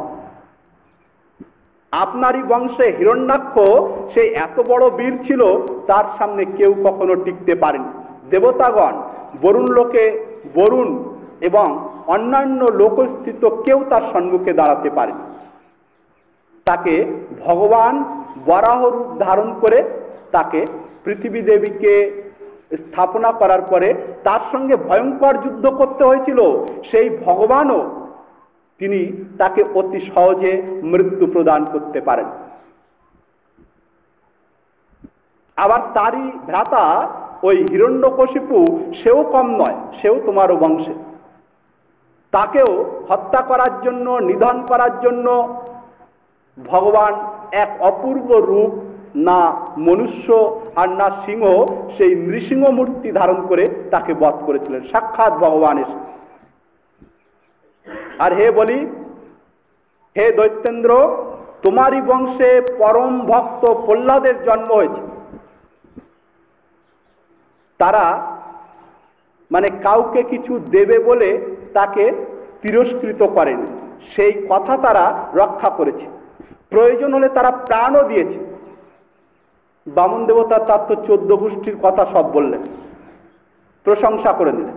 [SPEAKER 1] আপনারই বংশে হিরণ্যাক্ষ সে এত বড় বীর ছিল, তার সামনে কেউ কখনো টিকতে পারেনি। দেবতাগণ, বরুণ এবং অন্যান্য লোকস্থিত কেউ তার সম্মুখে দাঁড়াতে পারে। তাকে ভগবান বরাহ রূপ ধারণ করে তাকে পৃথিবী দেবীকে স্থাপনা করার পরে তার সঙ্গে ভয়ঙ্কর যুদ্ধ করতে হয়েছিল। সেই ভগবানও তিনি তাকে অতি সহজে মৃত্যু প্রদান করতে পারেন। আবার তারই ভ্রাতা ওই হিরণ্যকশিপু, সেও কম নয়, সেও তোমারও বংশে। তাকেও হত্যা করার জন্য, নিধন করার জন্য ভগবান এক অপূর্ব রূপ, না মনুষ্য আর না সিংহ, সেই নৃসিংহ মূর্তি ধারণ করে তাকে বধ করেছিলেন, সাক্ষাৎ ভগবান এসে। আর হে বলি, হে দৈত্যেন্দ্র, তোমারই বংশে পরম ভক্ত প্রহ্লাদের জন্ম হয়েছে। তারা মানে কাউকে কিছু দেবে বলে তাকে তিরস্কৃত করেনি, সেই কথা তারা রক্ষা করেছে। প্রয়োজন হলে তারা প্রাণও দিয়েছে। বামন দেবতা তার তো 14 গোষ্ঠীর কথা সব বললেন, প্রশংসা করে দিলেন।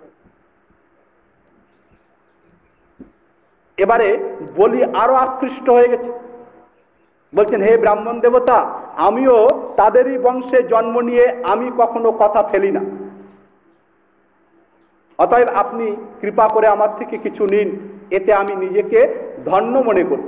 [SPEAKER 1] এবারে বলি আরো আকৃষ্ট হয়ে গেছে, বলছেন হে ব্রাহ্মণ দেবতা, আমিও তাদেরই বংশে জন্ম নিয়ে আমি কখনো কথা ফেলি না, অতএব আপনি কৃপা করে আমার থেকে কিছু নিন, এতে আমি নিজেকে ধন্য মনে করি।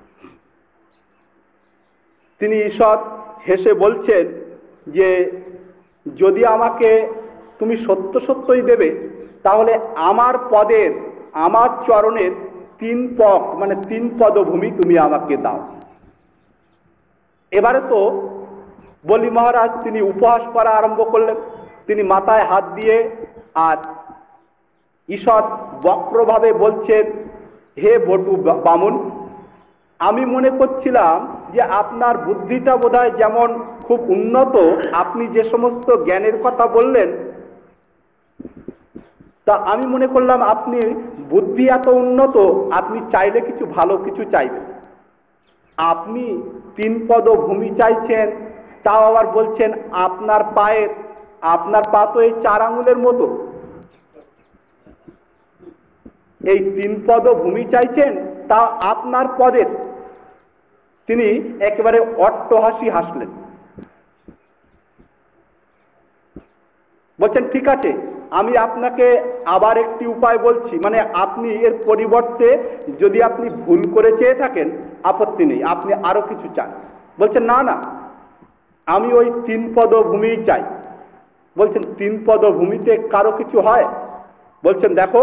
[SPEAKER 1] তিনি ঈষৎ হেসে বলছেন যে যদি আমাকে তুমি সত্য সত্যই দেবে, তাহলে আমার পদের, আমার চরণের 3 পক মানে 3 পদভূমি তুমি আমাকে দাও। এবারে তো বলি মহারাজ তিনি উপহাস করা আরম্ভ করলেন। তিনি মাথায় হাত দিয়ে আর ঈষৎ বক্রভাবে বলছেন, হে বটু বামুন, আমি মনে করছিলাম যে আপনার বুদ্ধিটা বোধহয় যেমন খুব উন্নত, আপনি যে সমস্ত জ্ঞানের কথা বললেন, তা আমি মনে করলাম আপনি বুদ্ধি এত উন্নত, আপনি চাইলে কিছু ভালো কিছু চাইবেন। আপনি 3 পদভূমি চাইছেন, তাও আবার বলছেন আপনার পায়ের, আপনার পা তো এই 4 আঙুলের মতো, এই 3 পদভূমি চাইছেন, তা আপনার পদের। তিনি একেবারে অট্টহাসি হাসলেন, বলছেন ঠিক আছে, আমি আপনাকে আবার একটি উপায় বলছি, মানে আপনি এর পরিবর্তে যদি আপনি ভুল করে চেয়ে থাকেন আপত্তি নেই, আপনি আরো কিছু চান। বলছেন না না, আমি ওই 3 পদভূমি চাই। বলছেন 3 পদভূমিতে কারো কিছু হয়? বলছেন দেখো,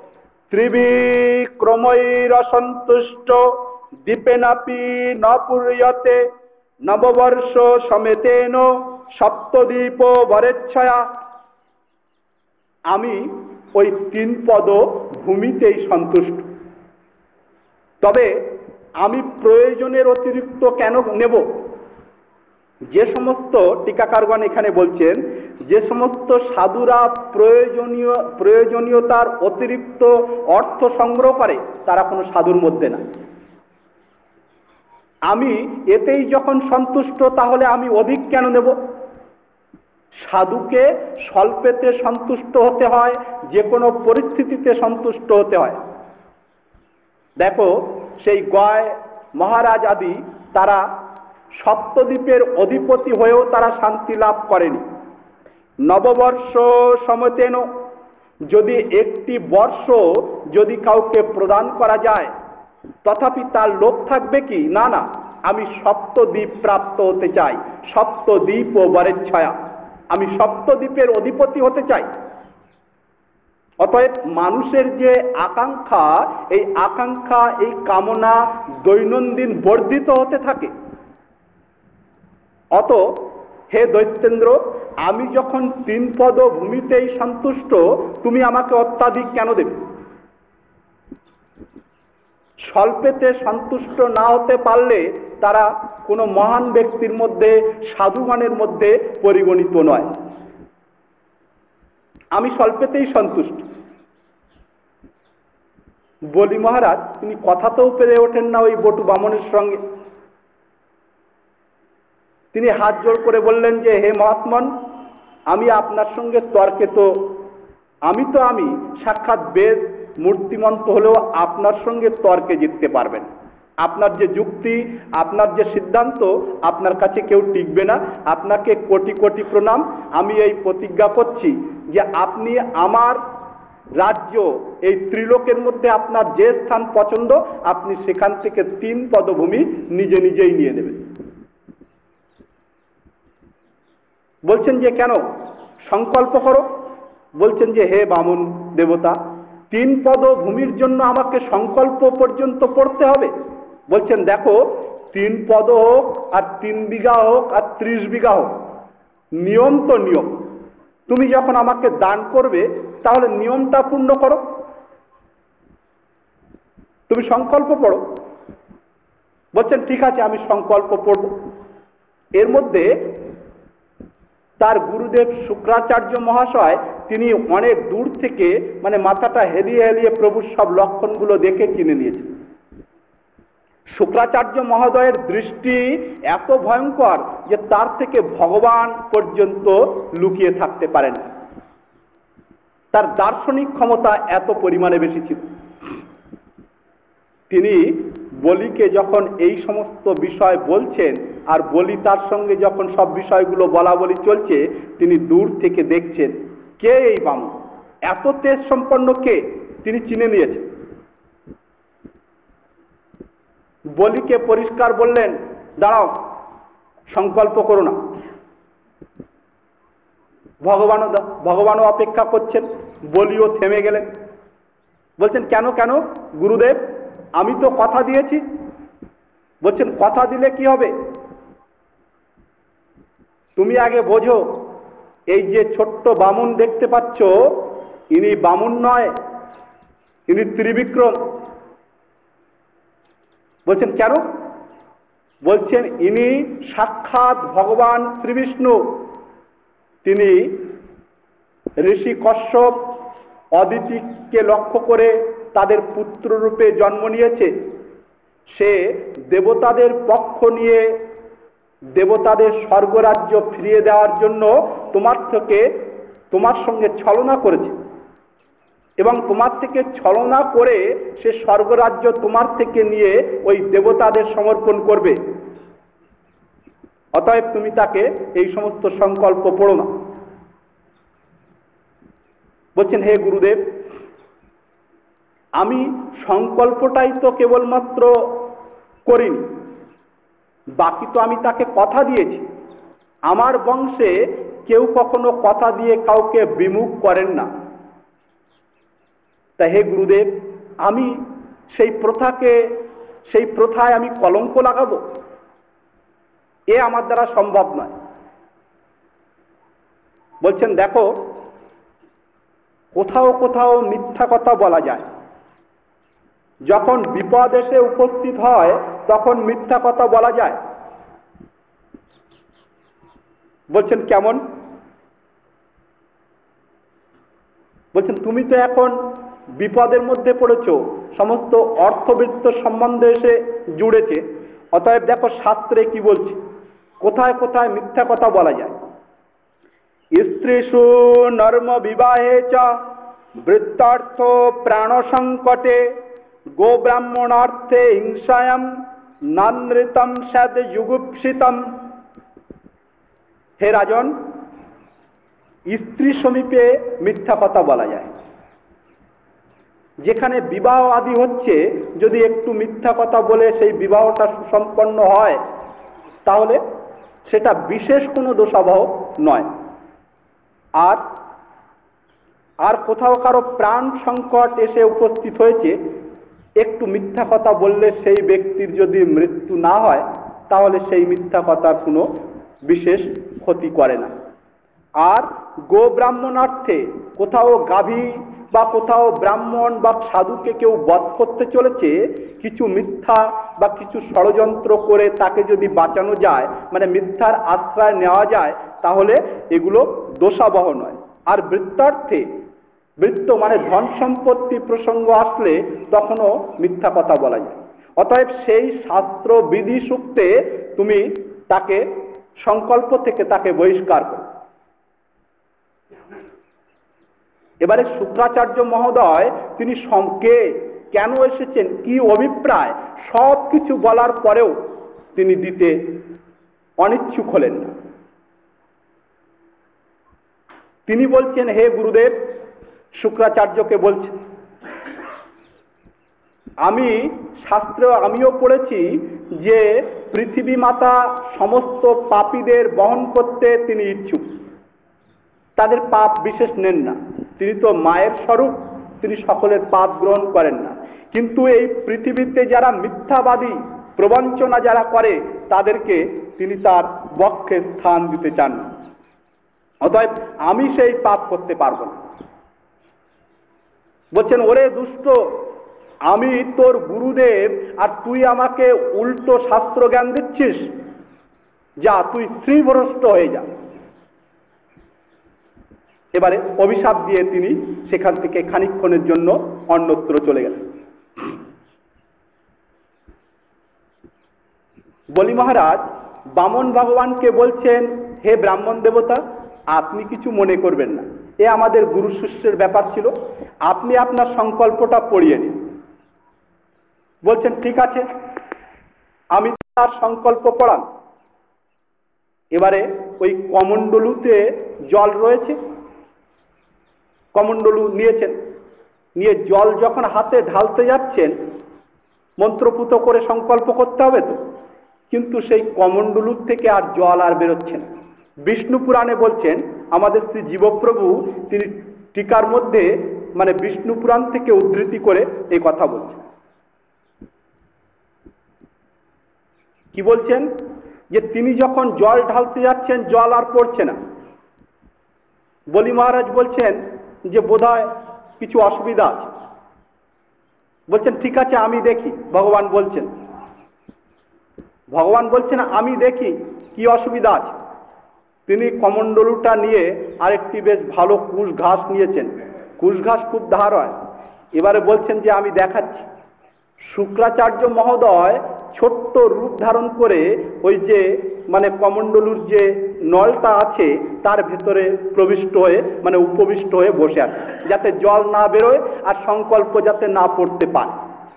[SPEAKER 1] ত্রিবিক্রমৈর অসন্তুষ্ট দীপেনাপি ন পূর্যতে নববর্ষ সমেতেন সপ্তদ্বীপ বরেচ্ছয়া। আমি ওই 3 পদভূমিতেই সন্তুষ্ট, তবে আমি প্রয়োজনের অতিরিক্ত কেন নেব? যে সমস্ত টিকাকারগণ এখানে বলছেন, যে সমস্ত সাধুরা প্রয়োজনীয়তার অতিরিক্ত অর্থ সংগ্রহ করে, তারা কোনো সাধুর মধ্যে না। আমি এতেই যখন সন্তুষ্ট, তাহলে আমি অধিক কেন নেব? সাধুকে স্বল্পেতে সন্তুষ্ট হতে হয়, যে কোনো পরিস্থিতিতে সন্তুষ্ট হতে হয়। দেখো, সেই গয় মহারাজ আদি তারা সপ্তদ্বীপের অধিপতি হয়েও তারা শান্তি লাভ করেনি। নববর্ষ সমতেন, যদি একটি বর্ষ যদি কাউকে প্রদান করা যায়, তথাপি তার লোভ থাকবে কি, না না, আমি সপ্তদ্বীপ প্রাপ্ত হতে চাই, সপ্তদ্বীপ ও বরেচ্ছয়া, আমি সপ্তদ্বীপের অধিপতি হতে চাই। অতএব মানুষের যে আকাঙ্ক্ষা, এই আকাঙ্ক্ষা, এই কামনা দৈনন্দিন বর্ধিত হতে থাকে। অত হে দৈত্যেন্দ্র, আমি যখন 3 পদভূমিতেই সন্তুষ্ট, তুমি আমাকে অত্যাধিক কেন দেবে? স্বল্পেতে সন্তুষ্ট না হতে পারলে তারা কোনো মহান ব্যক্তির মধ্যে, সাধুগণের মধ্যে পরিগণিত নয়। আমি স্বল্পেতেই সন্তুষ্ট। বলি মহারাজ তিনি কথাতেও পেরে ওঠেন না ওই বটু বামনের সঙ্গে। তিনি হাত জোড় করে বললেন যে হে মহাত্মন, আমি আপনার সঙ্গে তর্কে তো আমি সাক্ষাৎ বেদ মূর্তিমন্ত হলেও আপনার সঙ্গে তর্কে জিততে পারবেন। আপনার যে যুক্তি, আপনার যে সিদ্ধান্ত, আপনার কাছে কেউ টিকবে না। আপনাকে কোটি কোটি প্রণাম। আমি এই প্রতিজ্ঞা করছি যে আপনি আমার রাজ্য, এই ত্রিলোকের মধ্যে আপনার যে স্থান পছন্দ, আপনি সেখান থেকে 3 পদভূমি নিজে নিজেই নিয়ে নেবেন। বলছেন যে কেন? সংকল্প করো। বলছেন যে হে বামুন দেবতা, 3 পদভূমির জন্য আমাকে সংকল্প পর্যন্ত পড়তে হবে? বলছেন দেখো, 3 পদ হোক আর 3 বিঘা হোক আর 30 বিঘা হোক, নিয়ম তো নিয়ম। তুমি যখন আমাকে দান করবে তাহলে নিয়মটা পূর্ণ করো, তুমি সংকল্প পড়ো। বলছেন ঠিক আছে, আমি সংকল্প পড়ব। এর মধ্যে তার গুরুদেব শুক্রাচার্য মহাশয় তিনি অনেক দূর থেকে মানে মাথাটা হেলিয়ে হেলিয়ে প্রভুর সব লক্ষণগুলো দেখে কিনে নিয়েছেন। শুক্রাচার্য মহোদয়ের দৃষ্টি এত ভয়ঙ্কর যে তার থেকে ভগবান পর্যন্ত লুকিয়ে থাকতে পারেন না। তার দার্শনিক ক্ষমতা এত পরিমাণে বেশি ছিল। তিনি বলিকে যখন এই সমস্ত বিষয় বলছেন আর বলি তার সঙ্গে যখন সব বিষয়গুলো বলা বলি চলছে, তিনি দূর থেকে দেখছেন কে এই বামুন, এত তেজ সম্পন্ন কে, তিনি চিনে নিয়েছেন। বলিকে পরিষ্কার বললেন, দাঁড়াও, সংকল্প করো না। ভগবানও অপেক্ষা করছেন, বলিও থেমে গেলেন। বলছেন কেন কেন গুরুদেব, আমি তো কথা দিয়েছি। বলছেন কথা দিলে কি হবে, তুমি আগে বোঝো। এই যে ছোট্ট বামুন দেখতে পাচ্ছ, ইনি বামুন নয়, ইনি ত্রিবিক্রম। বলছেন কেন? বলছেন ইনি সাক্ষাৎ ভগবান শ্রীবিষ্ণু। তিনি ঋষি কশ্যপ অদিতিকে লক্ষ্য করে তাদের পুত্র রূপে জন্ম নিয়েছে। সে দেবতাদের পক্ষ নিয়ে দেবতাদের স্বর্গরাজ্য ফিরিয়ে দেওয়ার জন্য তোমার সঙ্গে ছলনা করেছে, এবং তোমার থেকে ছলনা করে সে স্বর্গরাজ্য তোমার থেকে নিয়ে ওই দেবতাদের সমর্পণ করবে। অতএব তুমি তাকে এই সমস্ত সংকল্প পড়ো না। বলছেন হে গুরুদেব, আমি সংকল্পটাই তো কেবলমাত্র করিনি, বাকি তো আমি তাকে কথা দিয়েছি। আমার বংশে কেউ কখনো কথা দিয়ে কাউকে বিমুখ করেন না। তা হে গুরুদেব, আমি সেই প্রথায় আমি কলঙ্ক লাগাবো, এ আমার দ্বারা সম্ভব নয়। বলছেন দেখো, কোথাও কোথাও মিথ্যা কথা বলা যায়, যখন বিপদ এসে উপস্থিত হয় তখন মিথ্যা কথা বলা যায়। বলছেন কেমন? বলছেন তুমি তো এখন বিপদের মধ্যে পড়েছো, সমস্ত অর্থবৃত্ত সম্বন্ধে এসে জুড়েছে। অতএব দেখো শাস্ত্রে কি বলছে, কোথায় কোথায় মিথ্যা কথা বলা যায়। স্ত্রীষু নর্ম বিবাহে চ বৃত্তার্থ প্রাণ সংকটে গো ব্রাহ্মণার্থে হিংসায়াম নানৃতম স্যাদ যুগুপ্সিতম। হে রাজন, স্ত্রী সমীপে মিথ্যা কথা বলা যায়। যেখানে বিবাহ আদি হচ্ছে, যদি একটু মিথ্যা কথা বলে সেই বিবাহটা সুসম্পন্ন হয়, তাহলে সেটা বিশেষ কোনো দোষাবহ নয়। আর কোথাও কারো প্রাণ সংকট এসে উপস্থিত হয়েছে, একটু মিথ্যা কথা বললে সেই ব্যক্তির যদি মৃত্যু না হয়, তাহলে সেই মিথ্যা কথার কোনো বিশেষ ক্ষতি করে না। আর গো ব্রাহ্মণার্থে, কোথাও গাভী বা কোথাও ব্রাহ্মণ বা সাধুকে কেউ বধ করতে চলেছে, কিছু মিথ্যা বা কিছু ষড়যন্ত্র করে তাকে যদি বাঁচানো যায়, মানে মিথ্যার আশ্রয় নেওয়া যায়, তাহলে এগুলো দোষাবহ নয়। আর বৃত্তার্থে, বৃত্ত মানে ধন সম্পত্তি প্রসঙ্গ আসলে তখনও মিথ্যা কথা বলা যায়। অতএব সেই শাস্ত্র বিধি সূক্তে তুমি তাকে সংকল্প থেকে তাকে বহিষ্কার করো। এবারে শুক্রাচার্য মহোদয় তিনি কেন এসেছেন, কি অভিপ্রায়, সব কিছু বলার পরেও তিনি দিতে অনিচ্ছুক হলেন না। তিনি বলছেন হে গুরুদেব, শুক্রাচার্যকে বলছেন, আমি শাস্ত্র আমিও পড়েছি যে পৃথিবী মাতা সমস্ত পাপীদের বহন করতে তিনি ইচ্ছুক, তাদের পাপ বিশেষ নেন না। তিনি তো মায়ের স্বরূপ, তিনি সকলের পাপ গ্রহণ করেন না। কিন্তু এই পৃথিবীতে যারা মিথ্যাবাদী, প্রবঞ্চনা যারা করে তাদেরকে তিনি তার বক্ষে স্থান দিতে চান। অতএব আমি সেই পাপ করতে পারবো না। বলছেন, ওরে দুষ্ট, আমি তোর গুরুদেব আর তুই আমাকে উল্টো শাস্ত্র জ্ঞান দিচ্ছিস, যা তুই শ্রীভ্রষ্ট হয়ে যা। এবারে অভিশাপ দিয়ে তিনি সেখান থেকে খানিকক্ষণের জন্য অন্যত্র চলে গেলেন। বলি মহারাজ বামন ভগবানকে বলছেন, হে ব্রাহ্মণ দেবতা, আপনি কিছু মনে করবেন না, এ আমাদের গুরু শিষ্যের ব্যাপার ছিল, আপনি আপনার সংকল্পটা পড়িয়ে নিন। বলছেন, ঠিক আছে, আমি তার সংকল্প পড়ান। এবারে ওই কমণ্ডলুতে জল রয়েছে, কমণ্ডলু নিয়েছেন, নিয়ে জল যখন হাতে ঢালতে যাচ্ছেন, মন্ত্রপুত করে সংকল্প করতে হবে তো, কিন্তু সেই কমণ্ডলুর থেকে আর জল আর বেরোচ্ছে না। বিষ্ণু পুরাণে বলছেন, আমাদের শ্রী জীবপ্রভু তিনি টিকার মধ্যে মানে বিষ্ণু পুরাণ থেকে উদ্ধৃতি করে এই কথা বলছেন। কি বলছেন? যে তিনি যখন জল ঢালতে যাচ্ছেন, জল আর পড়ছে না। বলি মহারাজ বলছেন যে বোধহয় কিছু অসুবিধা আছে। বলছেন, ঠিক আছে, আমি দেখি। ভগবান বলছেন, আমি দেখি কি অসুবিধা আছে। তিনি কমণ্ডলুটা নিয়ে আরেকটি বেশ ভালো কুশ ঘাস নিয়েছেন। কুশ ঘাস খুব ধার হয়। এবারে বলছেন যে আমি দেখাচ্ছি। শুক্রাচার্য মহোদয় ছোট্ট রূপ ধারণ করে ওই যে মানে কমণ্ডলুর যে নলটা আছে তার ভেতরে প্রবিষ্ট হয়ে মানে উপবিষ্ট হয়ে বসে আছে, যাতে জল না বেরোয় আর সংকল্প যাতে না পড়তে পারে।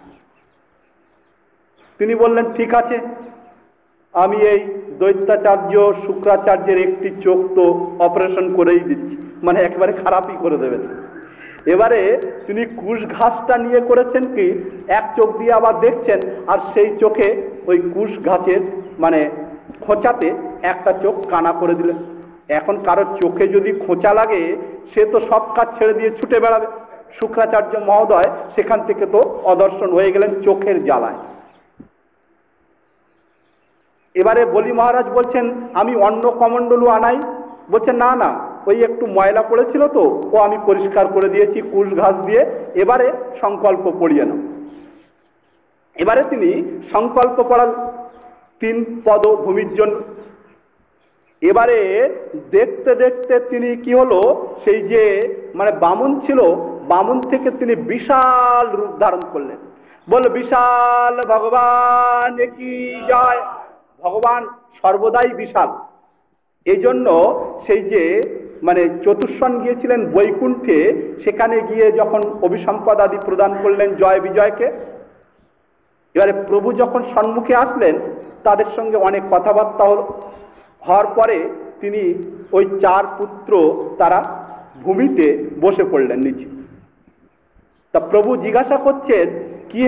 [SPEAKER 1] তিনি বললেন, ঠিক আছে, আমি এই দৈত্যাচার্য শুক্রাচার্যের একটি চোখ তো অপারেশন করেই দিচ্ছি, মানে একেবারে খারাপই করে দেবেন। এবারে তিনি কুশ ঘাসটা নিয়ে করেছেন কি, এক চোখ দিয়ে আবার দেখছেন, আর সেই চোখে ওই কুশ ঘাসের মানে খোঁচাতে একটা চোখ কানা করে দিলেন। এখন কারোর চোখে যদি খোঁচা লাগে, সে তো সব কাজ ছেড়ে দিয়ে ছুটে বেড়াবে। শুক্রাচার্য মহোদয় সেখান থেকে তো অদর্শন হয়ে গেলেন চোখের জ্বালায়। এবারে বলি মহারাজ বলছেন, আমি অন্য কমণ্ডলু আনাই। বলছেন, না না, ওই একটু ময়লা পড়েছিল তো, ও আমি পরিষ্কার করে দিয়েছি কুশ ঘাস দিয়ে, এবারে সংকল্প পড়িয়ে নাও। এবারে তিনি সংকল্প পড়াল 3 পদ ভূমির জন্য। এবারে দেখতে দেখতে তিনি কি হলো, সেই যে মানে বামন ছিল, বামন থেকে তিনি বিশাল রূপ ধারণ করলেন। বল বিশাল ভগবান কি জয়। ভগবান সর্বদাই বিশাল। এই জন্য সেই যে মানে চতুষ্ষণ গিয়েছিলেন বৈকুণ্ঠে, সেখানে গিয়ে যখন অভিসম্পদ আদি প্রদান করলেন জয় বিজয়কে, এবারে প্রভু যখন সম্মুখে আসলেন, তাদের সঙ্গে অনেক কথাবার্তা হওয়ার পরে তিনি ওই 4 পুত্র তারা ভূমিতে বসে পড়লেন নিচে। তা প্রভু জিজ্ঞাসা করছেন, কি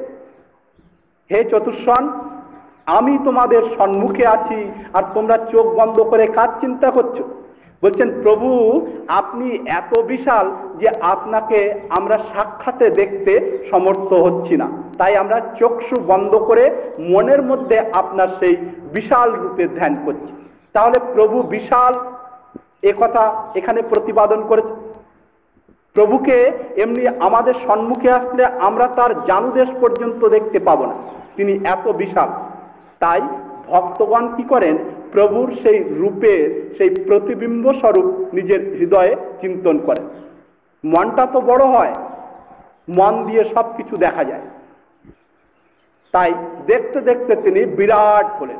[SPEAKER 1] হে চতুষ্ষণ, আমি তোমাদের সম্মুখে আছি আর তোমরা চোখ বন্ধ করে কাজ চিন্তা করছো? বলছেন, প্রভু আপনি এত বিশাল যে আপনাকে আমরা সাক্ষাতে দেখতে সমর্থ হচ্ছি না, তাই আমরা চক্ষু বন্ধ করে মনের মধ্যে আপনার সেই বিশাল রূপে ধ্যান করছি। তাহলে প্রভু বিশাল এ কথা এখানে প্রতিপাদন করেছে। প্রভুকে এমনি আমাদের সম্মুখে আসলে আমরা তার জানুদেশ পর্যন্ত দেখতে পাবো না, তিনি এত বিশাল। তাই ভক্তগণ কি করেন, প্রভুর সেই রূপের সেই প্রতিবিম্ব স্বরূপ নিজের হৃদয়ে চিন্তন করেন। মনটা তো বড় হয়, মন দিয়ে সবকিছু দেখা যায়। তাই দেখতে দেখতে তিনি বিরাট হলেন।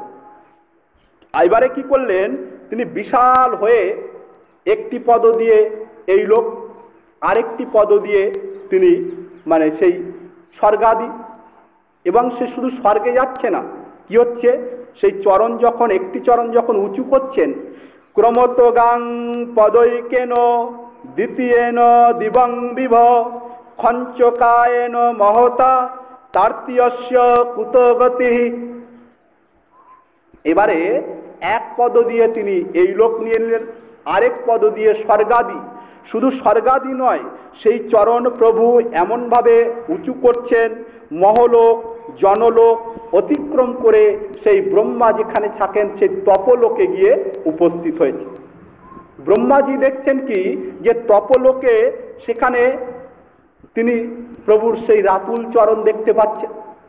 [SPEAKER 1] এবারে কি করলেন, তিনি বিশাল হয়ে একটি পদ দিয়ে এই লোক, আরেকটি পদ দিয়ে তিনি মানে সেই স্বর্গাদি, এবং সে শুধু স্বর্গে যাচ্ছে না, কি হচ্ছে, সেই চরণ যখন একটি চরণ যখন উঁচু করছেন, ক্রমতগাং পদৈকেন দ্বিতীয়েন দিবং বিভ খঞ্চকায়েন মহতা তার্তীয়স্য কুতগতি। এবারে এক পদ দিয়ে তিনি এই লোক নিয়ে নিলেন, আরেক পদ দিয়ে স্বর্গাদি। শুধু স্বর্গাদি নয়, সেই চরণ প্রভু এমন ভাবে উঁচু করছেন, মহলোক জনলোক অতিক্রম করে সেই ব্রহ্মা যেখানে থাকেন সেই তপলোকে গিয়ে উপস্থিত হয়েছে। ব্রহ্মাজি দেখছেন কি যে তপলোকে সেখানে তিনি প্রভুর সেই রাতুল চরণ দেখতে পাচ্ছেন।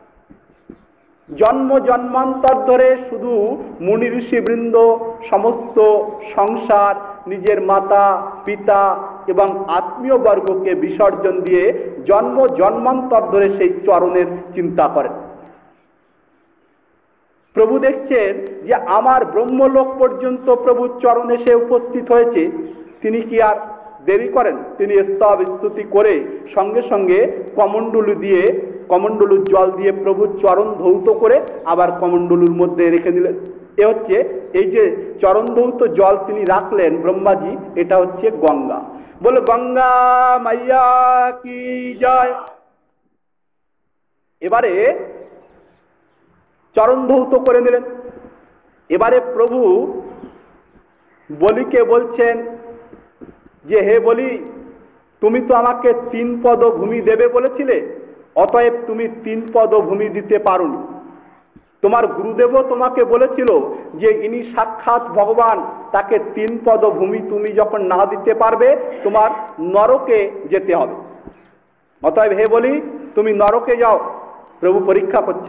[SPEAKER 1] জন্ম জন্মান্তর ধরে শুধু মুনি ঋষিবৃন্দ সমস্ত সংসার, নিজের মাতা পিতা এবং আত্মীয় বর্গকে বিসর্জন দিয়ে জন্ম জন্মান্তর ধরে সেই চরণের চিন্তা করেন। প্রভু দেখছেন যে আমার ব্রহ্মলোক পর্যন্ত প্রভুর চরণ এসে উপস্থিত হয়েছে, তিনি কি আর দেরি করেন? তিনি স্তব স্তুতি করে সঙ্গে সঙ্গে কমণ্ডলুর জল দিয়ে প্রভুর চরণ ধৌত করে আবার কমণ্ডলুর মধ্যে রেখে দিলেন। এ হচ্ছে এই যে চরণ ধৌত জল তিনি রাখলেন ব্রহ্মাজি, এটা হচ্ছে গঙ্গা। বলে গঙ্গা মাইয়া কি জয়। এবারে চরণ ধৌত করে নিলেন। এবারে প্রভু বলিকে বলছেন যে হে বলি, তুমি তো আমাকে 3 পদ ভূমি দেবে বলেছিলে, অতএব তুমি 3 পদ ভূমি দিতে পারোনি। তোমার গুরুদেবও তোমাকে বলেছিল যে ইনি সাক্ষাৎ ভগবান, তাকে 3 পদ ভূমি তুমি যখন না দিতে পারবে তোমার নরকে যেতে হবে। অতএব হে বলি, তুমি নরকে যাও। প্রভু পরীক্ষা করছে,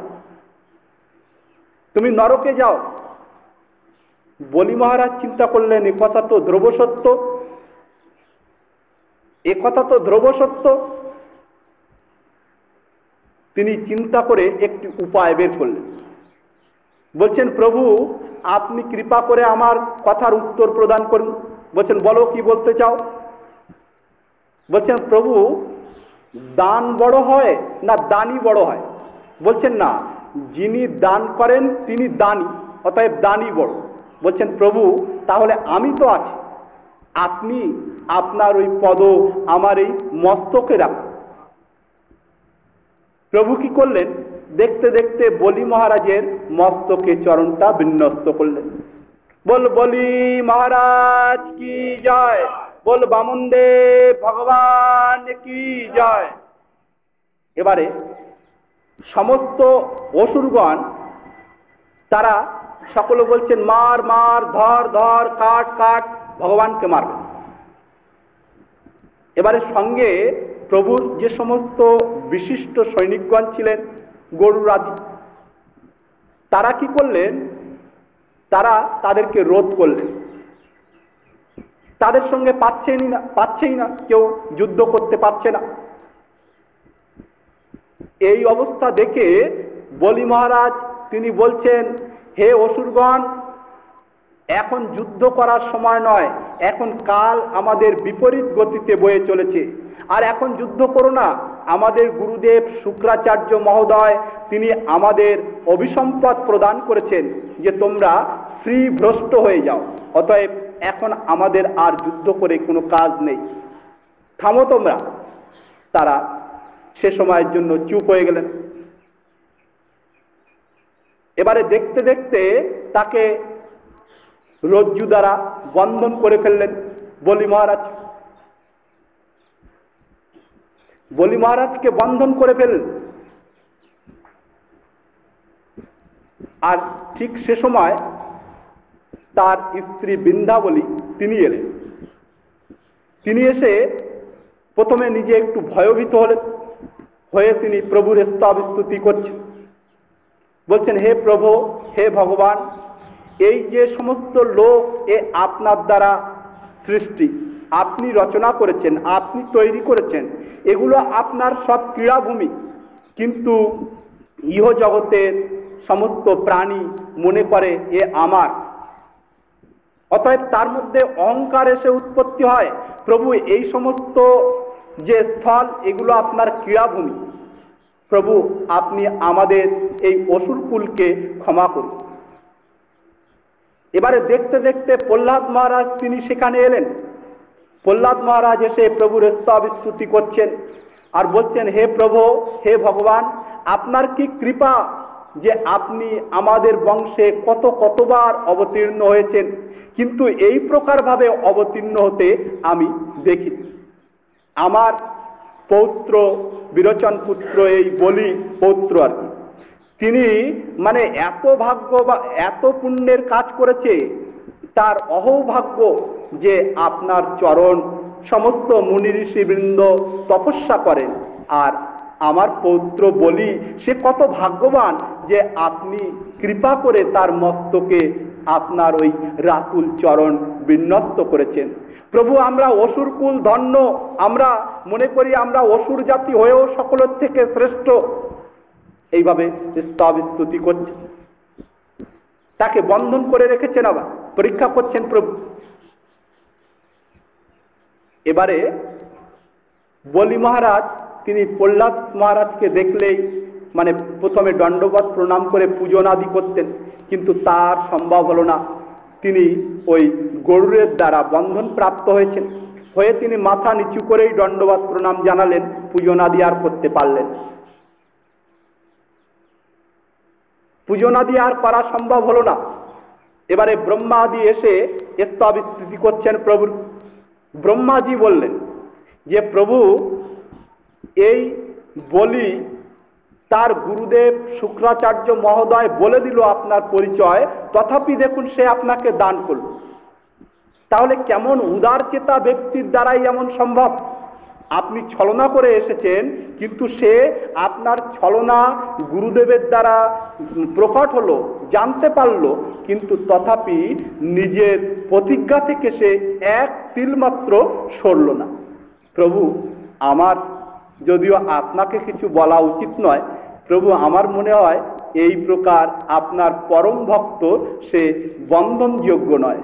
[SPEAKER 1] তুমি নরকে যাও। বলি মহারাজ চিন্তা করলেন, এ কথা তো ধ্রুব সত্য, এ কথা তো ধ্রুব সত্য। তিনি চিন্তা করে একটি উপায় বের করলেন। বলছেন, প্রভু আপনি কৃপা করে আমার কথার উত্তর প্রদান করুন। বলছেন, বলো কি বলতে চাও? বলছেন, প্রভু দান বড় হয় না দানি বড় হয়? বলছেন, না, যিনি দান করেন তিনি দানি, অতএব দানি বড়। বলছেন, প্রভু তাহলে আমি তো আছি, আপনি আপনার ওই পদ আমার এই মস্তকে রাখুন। প্রভু কি করলেন? দেখতে দেখতে বলি মহারাজের মস্তকে চরণটা বিন্যস্ত করলেন। বল বলি মহারাজ কি জয়, বল বামনদেব ভগবান কি জয়। এবারে সমস্ত অসুরগণ তারা সকলে বলছেন, মার মার, ধর ধর, কাট কাট, ভগবানকে মারবে। এবারে সঙ্গে প্রভুর যে সমস্ত বিশিষ্ট সৈনিকগণ ছিলেন, গরুর আদি, তারা কি করলেন? তারা তাদেরকে রোধ করলেন। তাদের সঙ্গে পাচ্ছেই না, কেউ যুদ্ধ করতে পারছে না। এই অবস্থা দেখে বলি মহারাজ তিনি বলছেন, হে অসুরগণ, এখন যুদ্ধ করার সময় নয়, এখন কাল আমাদের বিপরীত গতিতে বয়ে চলেছে, আর এখন যুদ্ধ করো না। আমাদের গুরুদেব শুক্রাচার্য মহোদয় তিনি আমাদের অভিসম্পদ প্রদান করেছেন যে তোমরা শ্রীভ্রষ্ট হয়ে যাও, অতএব এখন আমাদের আর যুদ্ধ করে কোনো কাজ নেই, থামো তোমরা। তারা সে সময়ের জন্য চুপ হয়ে গেলেন। এবারে দেখতে দেখতে তাকে রজ্জু দ্বারা বন্ধন করে ফেললেন বলি মহারাজ। বলি মহারাজকে বন্ধন করে ফেললেন। আর ঠিক সে সময় তার স্ত্রী বৃন্দাবলী তিনি এলেন। তিনি এসে প্রথমে নিজে একটু ভয়ভীত হলেন, হয়ে তিনি প্রভুর স্তব স্তুতি করছেন। বলছেন, হে প্রভু, হে ভগবান, এই যে সমস্ত লোক এ আপনার দ্বারা সৃষ্টি, আপনি রচনা করেছেন, আপনি তৈরি করেছেন, এগুলো আপনার সব ক্রীড়াভূমি। কিন্তু ইহ জগতের সমস্ত প্রাণী মনে করে এ আমার, অতএব তার মধ্যে অহংকার এসে উৎপত্তি হয়। প্রভু এই সমস্ত যে স্থল, এগুলো আপনার ক্রীড়াভূমি। প্রভু আপনি আমাদের এই অসুরকুলকে ক্ষমা করুন। এবারে দেখতে দেখতে প্রহ্লাদ মহারাজ তিনি সেখানে এলেন। প্রহ্লাদ মহারাজ এসে প্রভুর স্তব স্তুতি করছেন আর বলছেন, হে প্রভু, হে ভগবান, আপনার কি কৃপা যে আপনি আমাদের বংশে কতবার অবতীর্ণ হয়েছেন, কিন্তু এই প্রকার ভাবে অবতীর্ণ হতে আমি দেখি। আমার পৌত্র বিরোচন পুত্র, এই বলি পৌত্র আর কি, তিনি মানে এত ভাগ্য বা এত পুণ্যের কাজ করেছে, তার অহৌভাগ্য যে আপনার চরণ সমস্ত মুনি ঋষিবৃন্দ তপস্যা করেন, আর আমার পৌত্র বলি সে কত ভাগ্যবান যে আপনি কৃপা করে তার মস্তকে আপনার ওই রাতুল চরণ বিন্যস্ত করেছেন। প্রভু, আমরা অসুরকুল ধন্য, আমরা মনে করি আমরা অসুর জাতি হয়েও সকলের থেকে শ্রেষ্ঠ, এইভাবে স্তব স্তুতি করছেন। তাকে বন্ধন করে রেখেছেন, আবার পরীক্ষা করছেন প্রভু। এবারে বলি মহারাজ তিনি প্রহ্লাদ মহারাজকে দেখলেই মানে প্রথমে দণ্ডবত প্রণাম করে পূজন আদি করতেন, কিন্তু তার সম্ভব হলো না। তিনি ওই গরুরের দ্বারা বন্ধন প্রাপ্ত হয়েছেন, হয়ে তিনি মাথা নিচু করেই দণ্ডবত প্রণাম জানালেন, পূজন আদি আর করতে পারলেন। পূজন আদি আর করা সম্ভব হলো না। এবারে ব্রহ্মা আদি এসে স্তব স্তুতি করছেন প্রভুর। ব্রহ্মাজি বললেন যে প্রভু, এই বলি তার গুরুদেব শুক্রাচার্য মহোদয় বলে দিল আপনার পরিচয়, তথাপি দেখুন সে আপনাকে দান করল। তাহলে কেমন উদার চেতা ব্যক্তির দ্বারাই এমন সম্ভব? আপনি ছলনা করে এসেছেন, কিন্তু সে আপনার ছলনা গুরুদেবের দ্বারা প্রকট হলো, জানতে পারলো, কিন্তু তথাপি নিজের প্রতিজ্ঞা থেকে সে এক তিল মাত্র সরল না। প্রভু, আমার যদিও আপনাকে কিছু বলা উচিত নয়, প্রভু আমার মনে হয় এই প্রকার আপনার পরম ভক্ত সে বন্ধনযোগ্য নয়।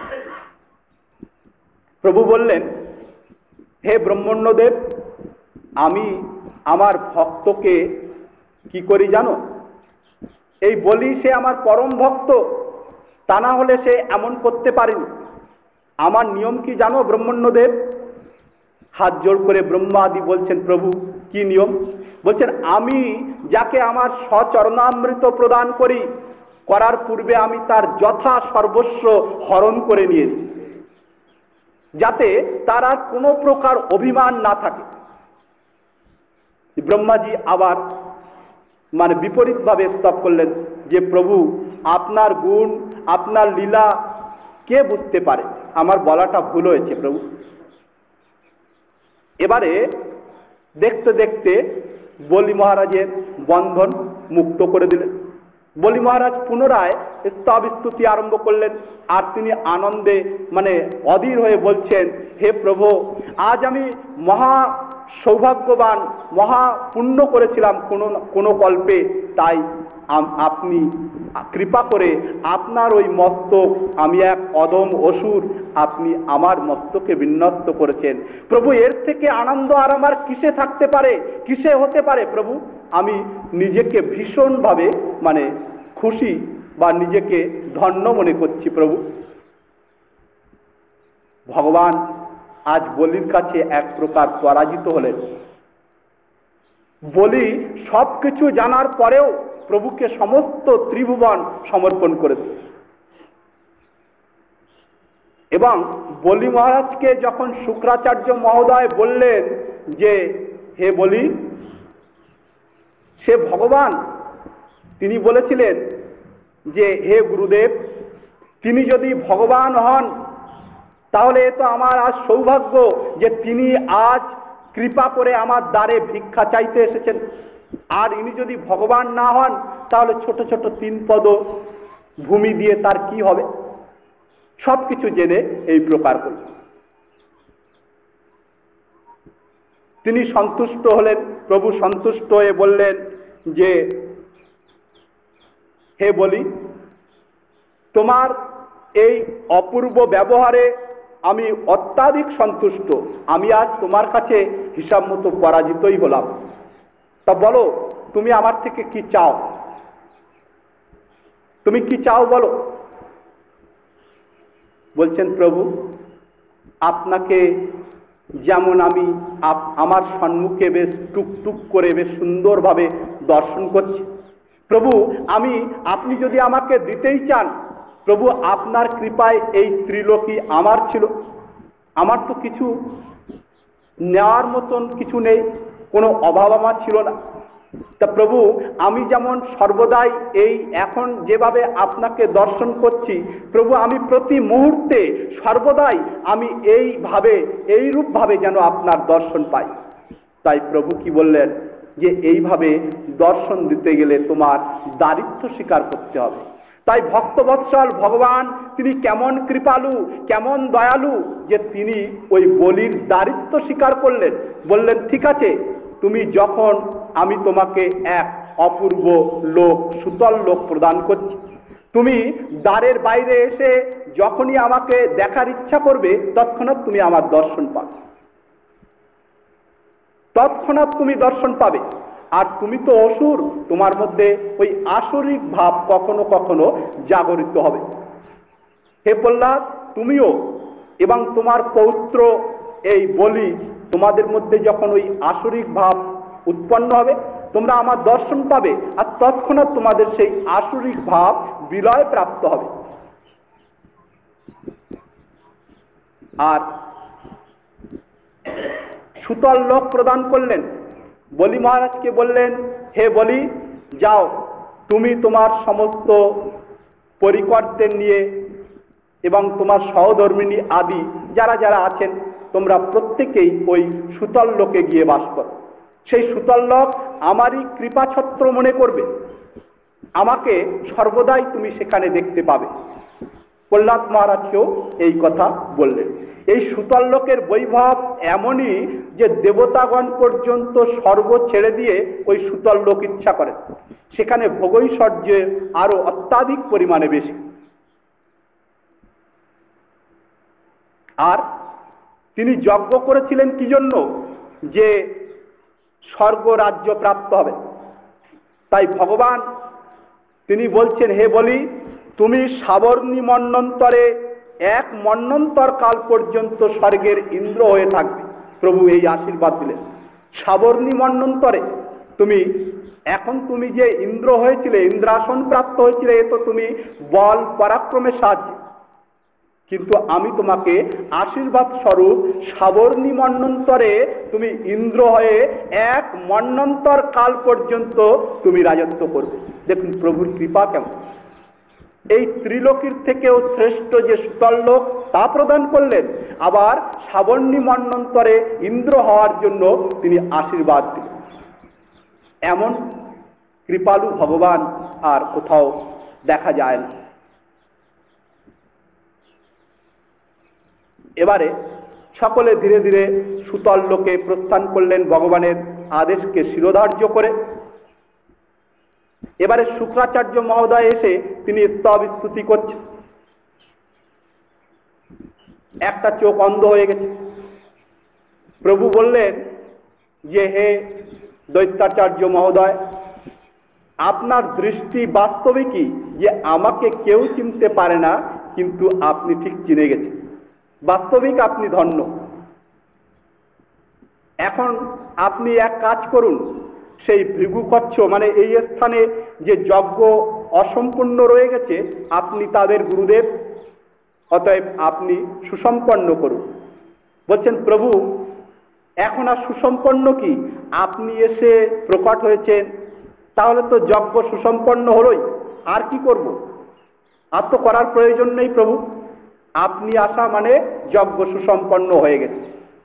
[SPEAKER 1] প্রভু বললেন, হে ব্রহ্মণ্যদেব, আমি আমার ভক্তকে কি করি জানো? এই বলি সে আমার পরম ভক্ত, তা না হলে সে এমন করতে পারেনি। আমার নিয়ম কি জানো ব্রহ্মণ্যদেব? হাত জোড় করে ব্রহ্মা আদি বলছেন, প্রভু কি নিয়ম? বলছেন, আমি যাকে আমার সচরণামৃত প্রদান করি, করার পূর্বে আমি তার যথা সর্বস্ব হরণ করে নিয়েছি, যাতে তার আর কোনো প্রকার অভিমান না থাকে। ব্রহ্মাজি আবার মানে বিপরীত ভাবে স্তব করলেন যে প্রভু, আপনার গুণ আপনার লীলা কে বুঝতে পারে? আমার বলাটা ভুল হয়েছে প্রভু। এবারে দেখতে দেখতে বলি মহারাজের বন্ধন মুক্ত করে দিলেন। বলি মহারাজ পুনরায় স্তব স্তুতি আরম্ভ করলেন, আর তিনি আনন্দে মানে অধীর হয়ে বলছেন, হে প্রভু, আজ আমি মহা সৌভাগ্যবান, মহা পুণ্য করেছিলাম কোনো কল্পে, তাই আপনি কৃপা করে আপনার ওই মস্তক, আমি এক অধম অসুর, আপনি আমার মস্তকে বিন্যস্ত করেছেন। প্রভু, এর থেকে আনন্দ আর আমার কিসে থাকতে পারে, কিসে হতে পারে? প্রভু, আমি নিজেকে ভীষণভাবে মানে খুশি বা নিজেকে ধন্য মনে করছি। প্রভু, ভগবান আজ বলির কাছে এক প্রকার পরাজিত হলেন। বলি সবকিছু জানার পরেও প্রভুকে সমস্ত ত্রিভুবন সমর্পণ করে দিল। এবং বলি মহারাজকে যখন শুক্রাচার্য মহোদয় বললেন যে হে বলি, সে ভগবান, তিনি বলেছিলেন যে হে গুরুদেব, তিনি যদি ভগবান হন তাহলে এ তো আমার আজ সৌভাগ্য যে তিনি আজ কৃপা করে আমার দ্বারে ভিক্ষা চাইতে এসেছেন। আর ইনি যদি ভগবান না হন তাহলে ছোট ছোট 3 পদ ভূমি দিয়ে তার কি হবে? সবকিছু জেনে এই প্রকার করলেন। তিনি সন্তুষ্ট হলেন। প্রভু সন্তুষ্ট হয়ে বললেন যে হে বলি, তোমার এই অপূর্ব ব্যবহারে আমি অত্যাধিক সন্তুষ্ট। আমি আজ তোমার কাছে হিসাব মতো পরাজিতই হলাম। তা বলো, তুমি আমার থেকে কি চাও? তুমি কি চাও বলো? বলছেন, প্রভু, আপনাকে যেমন আমি আমার সম্মুখে বেশ টুকটুক করে বেশ সুন্দরভাবে দর্শন করছি, প্রভু, আপনি যদি আমাকে দিতেই চান, প্রভু আপনার কৃপায় এই ত্রিলোকী আমার ছিল। আমার তো কিছু নেওয়ার মতন কিছু নেই, কোনো অভাব আমার ছিল না। তা প্রভু, আমি যেমন সর্বদাই এই এখন যেভাবে আপনাকে দর্শন করছি, প্রভু আমি প্রতি মুহূর্তে সর্বদাই আমি এই রূপভাবে যেন আপনার দর্শন পাই। তাই প্রভু কি বললেন, যে এইভাবে দর্শন দিতে গেলে তোমার দারিদ্র্য স্বীকার করতে হবে। তাই ভক্তবৎসল ভগবান তিনি কেমন কৃপালু, কেমন দয়ালু, যে তিনি ওই বলির দারিদ্র্য স্বীকার করলেন। বললেন, ঠিক আছে, তুমি যখন আমি তোমাকে এক অপূর্ব লোক, সুতল লোক প্রদান করছি, তুমি দ্বারের বাইরে এসে যখনই আমাকে দেখার ইচ্ছা করবে তৎক্ষণাৎ তুমি আমার দর্শন পাবে, তৎক্ষণাৎ তুমি দর্শন পাবে। আর তুমি তো অসুর, তোমার মধ্যে ওই আসরিক ভাব কখনো কখনো জাগরিত হবে। হে প্রহ্লাদ, তুমিও এবং তোমার পৌত্র এই বলি, তোমাদের মধ্যে যখন ওই আসরিক ভাব উৎপন্ন হবে, তোমরা আমার দর্শন পাবে, আর তৎক্ষণাৎ তোমাদের সেই আসরিক ভাব বিলয় প্রাপ্ত হবে। আর সুতল লোক প্রদান করলেন। বলি মহারাজকে বললেন, হে বলি, যাও তুমি তোমার সমস্ত পরিকরদের নিয়ে এবং তোমার সহধর্মিনী আদি যারা যারা আছেন, তোমরা প্রত্যেকেই ওই সুতল লোকে গিয়ে বাস করো। সেই সুতল লোক আমারই কৃপাছত্র মনে করবে, আমাকে সর্বদাই তুমি সেখানে দেখতে পাবে। প্রহ্লাদ মহারাজকেও এই কথা বললেন। এই সুতল লোকের বৈভব এমনই যে দেবতাগণ পর্যন্ত স্বর্গ ছেড়ে দিয়ে ওই সুতল লোক ইচ্ছা করেন। সেখানে ভোগৈশ্বর্য আরো অত্যাধিক পরিমাণে বেশি। আর তিনি যজ্ঞ করেছিলেন কি জন্য? যে স্বর্গ রাজ্য প্রাপ্ত হবে। তাই ভগবান তিনি বলছেন, হে বলি, তুমি সাবর্ণী মন্বন্তরে এক মন্বন্তর কাল পর্যন্ত স্বর্গের ইন্দ্র হয়ে থাকবে। প্রভু এই আশীর্বাদ দিলেন। সাবর্ণী মন্বন্তরে এখন তুমি যে ইন্দ্র হয়েছিলে, ইন্দ্রাসন প্রাপ্ত হয়েছিলে, এ তো তুমি বল পরাক্রমের সাহায্যে, কিন্তু আমি তোমাকে আশীর্বাদ স্বরূপ সাবর্ণী মন্বন্তরে তুমি ইন্দ্র হয়ে এক মন্বন্তর কাল পর্যন্ত তুমি রাজত্ব করবে। দেখুন প্রভুর কৃপা কেমন। এই ত্রিলোকীর থেকেও শ্রেষ্ঠ যে সুতল লোক তা প্রদান করলেন, আবার সাবর্ণী মন্বন্তরে ইন্দ্র হওয়ার জন্য তিনি আশীর্বাদ দিলেন। এমন কৃপালু ভগবান আর কোথাও দেখা যায় না। এবারে সকলে ধীরে ধীরে সুতল লোকে প্রস্থান করলেন ভগবানের আদেশকে শিরোধার্য করে। এবারে শুক্রাচার্য মহোদয় এসে তিনি স্তব স্তুতি করছেন। একটা চোখ অন্ধ হয়ে গেছে। প্রভু বললেন যে, হে দৈত্যাচার্য মহোদয়, আপনার দৃষ্টি বাস্তবিকই যে আমাকে কেউ চিনতে পারে না, কিন্তু আপনি ঠিক চিনে গেছেন। বাস্তবিক আপনি ধন্য। এখন আপনি এক কাজ করুন, সেই ভৃগুকচ্ছ মানে এই স্থানে যে যজ্ঞ অসম্পূর্ণ রয়ে গেছে, আপনি তাদের গুরুদেব, অতএব আপনি সুসম্পন্ন করুন। বলছেন, প্রভু এখন আর সুসম্পন্ন কি? আপনি এসে প্রকট হয়েছেন, তাহলে তো যজ্ঞ সুসম্পন্ন হলোই, আর কি করব? আর তো করার প্রয়োজন নেই প্রভু, আপনি আসা মানে যজ্ঞ সুসম্পন্ন হয়ে গেছে।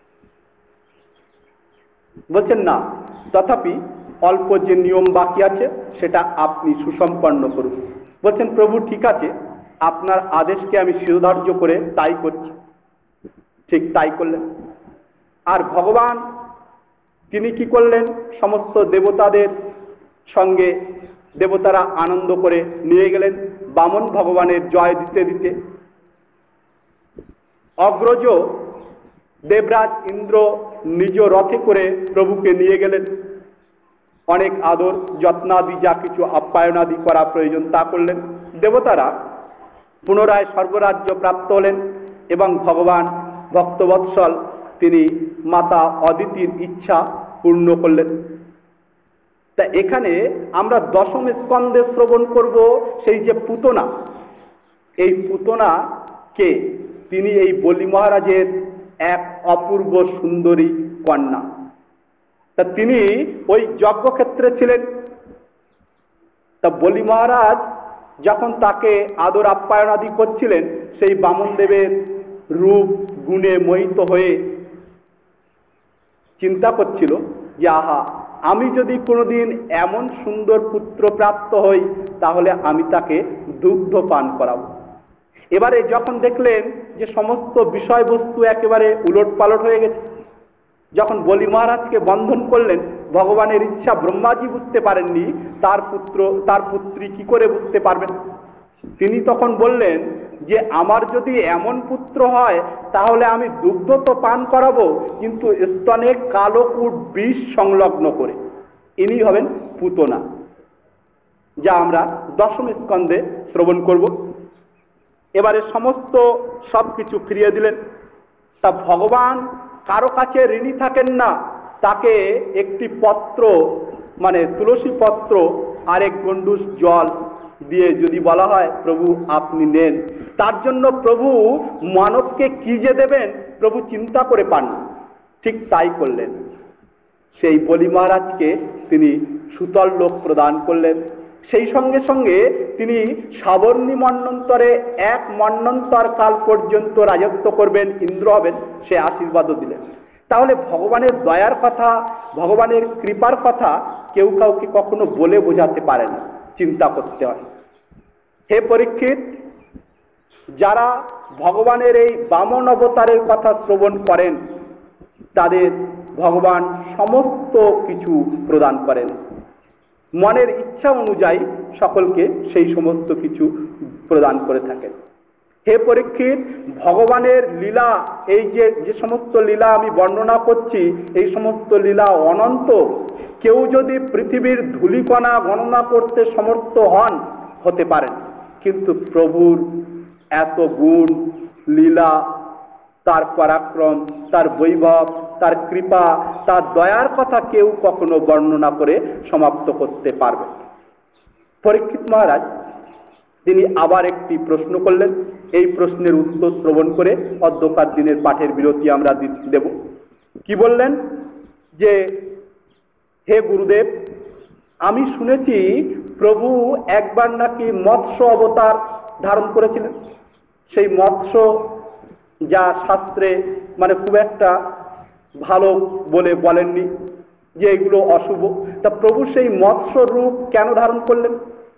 [SPEAKER 1] বলছেন না, তথাপি অল্প যে নিয়ম বাকি আছে সেটা আপনি সুসম্পন্ন করুন। বলছেন, প্রভু ঠিক আছে, আপনার আদেশকে আমি শিরোধার্য করে তাই করছি। ঠিক তাই করলেন। আর ভগবান তিনি কি করলেন? সমস্ত দেবতাদের সঙ্গে দেবতারা আনন্দ করে নিয়ে গেলেন বামন ভগবানের জয় দিতে দিতে। অগ্রজ দেবরাজ ইন্দ্র নিজ রথে করে প্রভুকে নিয়ে গেলেন। অনেক আদর যত্নাদি যা কিছু আপ্যায়নাদি করা প্রয়োজন তা করলেন। দেবতারা পুনরায় স্বর্গরাজ্য প্রাপ্ত হলেন এবং ভগবান ভক্তবৎসল তিনি মাতা অদিতির ইচ্ছা পূর্ণ করলেন। তা এখানে আমরা দশম স্কন্ধে শ্রবণ করব সেই যে পুতনা। এই পুতনা কে? তিনি এই বলি মহারাজের এক অপূর্ব সুন্দরী কন্যা। তা তিনি ওই যজ্ঞক্ষেত্রে ছিলেন। তা বলি মহারাজ যখন তাকে আদর আপ্যায়ন আদি করছিলেন, সেই বামনদেবের রূপ গুণে মোহিত হয়ে চিন্তা করছিল যে আহা, আমি যদি কোনোদিন এমন সুন্দর পুত্র প্রাপ্ত হই তাহলে আমি তাকে দুগ্ধ পান করাবো। এবারে যখন দেখলেন যে সমস্ত বিষয়বস্তু একেবারে উলটপালট হয়ে গেছে, যখন বলি মহারাজকে বন্ধন করলেন, ভগবানের ইচ্ছা ব্রহ্মাজি বুঝতে পারেননি, তার পুত্রী কি করে বুঝতে পারবেন? তিনি তখন বললেন যে আমার যদি এমন পুত্র হয় তাহলে আমি দুগ্ধ তো পান করাবো, কিন্তু স্তনে কালোকুট বিষ সংলগ্ন করে। ইনি হবেন পুতনা, যা আমরা দশম স্কন্ধে শ্রবণ করব। এবারে সমস্ত সবকিছু ফিরিয়ে দিলেন। তা ভগবান কারো কাছে ঋণী থাকেন না। তাকে একটি পত্র, মানে তুলসী পত্র আর এক গণ্ডূষ জল দিয়ে যদি বলা হয় প্রভু আপনি নেন, তার জন্য প্রভু মানবকে কি যে দেবেন প্রভু চিন্তা করে পান না। ঠিক তাই করলেন। সেই বলি মহারাজকে তিনি সুতল লোক প্রদান করলেন। সেই সঙ্গে সঙ্গে তিনি সাবর্ণী মন্বন্তরে 1 মন্বন্তর কাল পর্যন্ত রাজত্ব করবেন, ইন্দ্র হবেন, সে আশীর্বাদও দিলেন। তাহলে ভগবানের দয়ার কথা, ভগবানের কৃপার কথা কেউ কাউকে কখনো বলে বোঝাতে পারে না, চিন্তা করতে হয়। হে পরীক্ষিত, যারা ভগবানের এই বামন অবতারের কথা শ্রবণ করেন তাদের ভগবান সমস্ত কিছু প্রদান করেন, মনের ইচ্ছা অনুযায়ী সকলকে সেই সমস্ত কিছু প্রদান করে থাকেন। হে পরীক্ষিত, ভগবানের লীলা, এই যে সমস্ত লীলা আমি বর্ণনা করছি, এই সমস্ত লীলা অনন্ত। কেউ যদি পৃথিবীর ধূলিকণা গণনা করতে সমর্থ হতে পারেন, কিন্তু প্রভুর এত গুণ, লীলা, তার পরাক্রম, তার বৈভব, তার কৃপা, তার দয়ার কথা কেউ কখনো বর্ণনা করে সমাপ্ত করতে পারবে। পরীক্ষিত মহারাজ তিনি আবার একটি প্রশ্ন করলেন। এই প্রশ্নের উত্তর শ্রবণ করে অদ্যকার দিনের পাঠের বিরতি আমরা দেব। কি বললেন? যে হে গুরুদেব, আমি শুনেছি প্রভু একবার নাকি মৎস্য অবতার ধারণ করেছিলেন। সেই মৎস্য যা শাস্ত্রে মানে খুব একটা ভালো বলে বলেননি, যে এগুলো অশুভ। তা প্রভু সেই মৎস্য রূপ কেন ধারণ করলেন?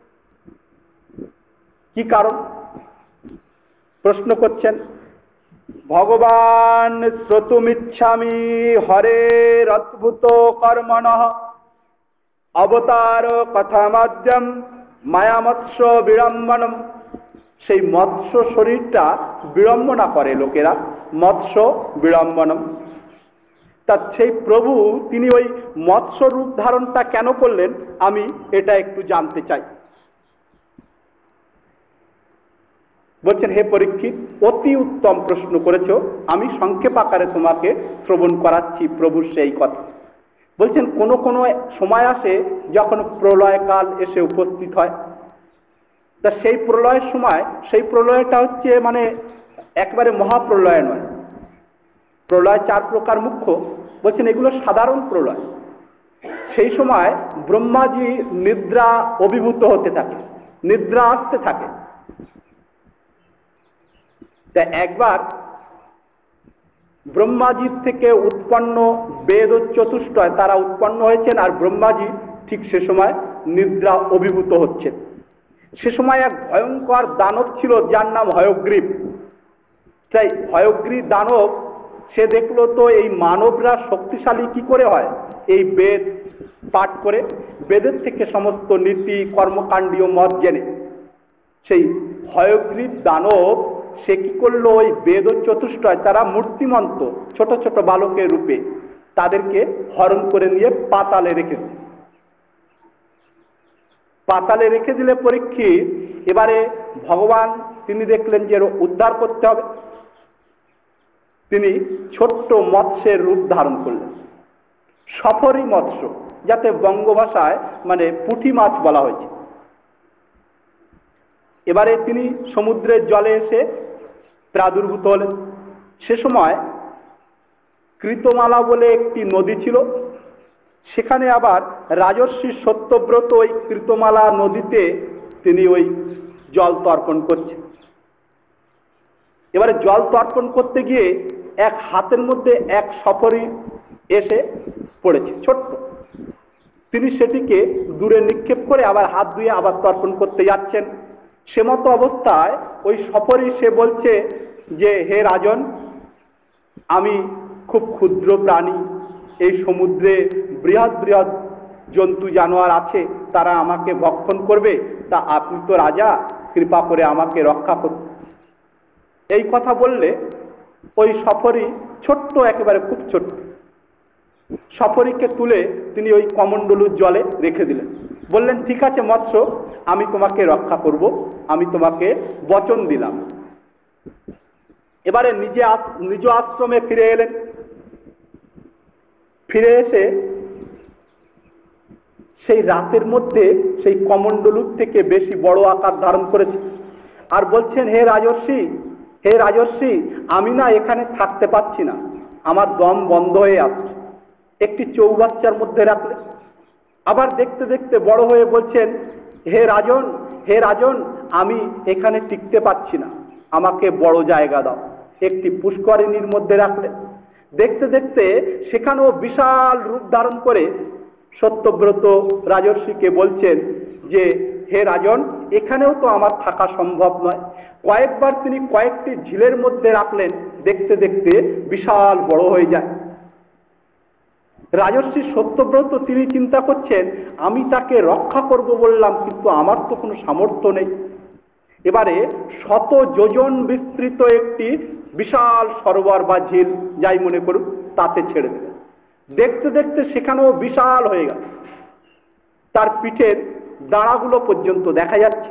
[SPEAKER 1] কি কারণ? প্রশ্ন করছেন। ভগবান শ্রোতুমিচ্ছামি হরের অদ্ভুত কর্মণঃ অবতার কথামাদ্যম মায়ামৎস্য বিড়ম্বনম। সেই মৎস্য শরীরটা বিড়ম্বনা করে লোকেরা, মৎস্য বিড়ম্বনম। তা সেই প্রভু তিনি ওই মৎস্য রূপ ধারণটা কেন করলেন, আমি এটা একটু জানতে চাই। বলছেন, হে পরীক্ষিত, অতি উত্তম প্রশ্ন করেছ, আমি সংক্ষেপ আকারে তোমাকে শ্রবণ করাচ্ছি প্রভুর সেই কথা। বলছেন, কোনো কোনো সময় আসে যখন প্রলয়কাল এসে উপস্থিত হয়। তা সেই প্রলয়ের সময়, সেই প্রলয়টা হচ্ছে মানে একবারে মহাপ্রলয় নয়। প্রলয় 4 প্রকার মুখ্য। বলছেন এগুলো সাধারণ প্রলয়। সেই সময় ব্রহ্মাজি নিদ্রা অভিভূত হতে থাকে, নিদ্রা আসতে থাকে। তা একবার ব্রহ্মাজির থেকে উৎপন্ন বেদ ও চতুষ্টয় তারা উৎপন্ন হয়েছেন, আর ব্রহ্মাজি ঠিক সে সময় নিদ্রা অভিভূত হচ্ছেন। সে সময় এক ভয়ঙ্কর দানব ছিল যার নাম হয়গ্রীব। তাই হয়গ্রীব দানব সে দেখলো তো এই মানবরা শক্তিশালী কি করে হয়, এই বেদ পাঠ করে, বেদের থেকে সমস্ত নীতি কর্মকাণ্ডীয় মত জেনে। সেই হয়গ্রীব দানব সে কি করলো, ওই বেদ ও চতুষ্টয় তারা মূর্তিমন্ত ছোট ছোট বালকের রূপে তাদেরকে হরণ করে নিয়ে পাতালে রেখে দিল। পাতালে রেখে দিলে পরীক্ষিত, এবারে ভগবান তিনি দেখলেন যে উদ্ধার করতে হবে, তিনি ছোট্ট মৎস্যের রূপ ধারণ করলেন, সফরি মৎস্য, যাতে বঙ্গভাষায় মানে পুঁটি মাছ বলা হয়েছে। এবারে তিনি সমুদ্রের জলে এসে প্রাদুর্ভূত হলেন। সে সময় কৃতমালা বলে একটি নদী ছিল, সেখানে আবার রাজর্ষি সত্যব্রত ওই কৃতমালা নদীতে তিনি ওই জল তর্পণ করছেন। এবারে জল তর্পণ করতে গিয়ে এক হাতের মধ্যে এক সফরি এসে পড়েছে, ছোট্ট। তিনি সেটিকে দূরে নিক্ষেপ করে আবার হাত ধুয়ে আবার তর্পণ করতে যাচ্ছেন। সে মতো অবস্থায় ওই সফরি সে বলছে যে, হে রাজন, আমি খুব ক্ষুদ্র প্রাণী, এই সমুদ্রে বৃহৎ বৃহৎ জন্তু জানোয়ার আছে, তারা আমাকে ভক্ষণ করবে, তা আপনি তো রাজা, কৃপা করে আমাকে রক্ষা করুন। এই কথা বললে ওই সফরি, ছোট্ট, একেবারে খুব ছোট্ট সফরিকে তুলে তিনি ওই কমণ্ডলুর জলে রেখে দিলেন। বললেন, ঠিক আছে মৎস্য, আমি তোমাকে রক্ষা করব, আমি তোমাকে বচন দিলাম। এবারে নিজ আশ্রমে ফিরে এলেন। ফিরে এসে সেই রাতের মধ্যে সেই কমণ্ডলুর থেকে বেশি বড় আকার ধারণ করেছে, আর বলছেন, হে রাজর্ষি, হে রাজর্ষি, আমি না এখানে থাকতে পারছি না, আমার দম বন্ধ হয়ে আসছে। একটি চৌবাচ্চার মধ্যে রাখলে। আবার দেখতে দেখতে বড় হয়ে বলছেন, হে রাজন, হে রাজন, আমি এখানে টিকতে পারছি না, আমাকে বড় জায়গা দাও। একটি পুষ্করিণীর মধ্যে রাখলেন। দেখতে দেখতে সেখানেও বিশাল রূপ ধারণ করে সত্যব্রত রাজর্ষিকে বলছেন যে, হে রাজন, এখানেও তো আমার থাকা সম্ভব নয়। কয়েকবার তিনি কয়েকটি ঝিলের মধ্যে রাখলেন। দেখতে দেখতে বিশাল বড় হয়ে যায়। রাজর্ষি সত্যব্রত তিনি চিন্তা করছেন, আমি তাকে রক্ষা করব বললাম, কিন্তু আমার তো কোনো সামর্থ্য নেই। এবারে 100 যোজন বিস্তৃত একটি বিশাল সরোবর বা ঝিল, যাই মনে করুন, তাতে ছেড়ে দেবেন। দেখতে দেখতে সেখানেও বিশাল হয়ে গেল, তার পিঠের দাঁড়াগুলো পর্যন্ত দেখা যাচ্ছে।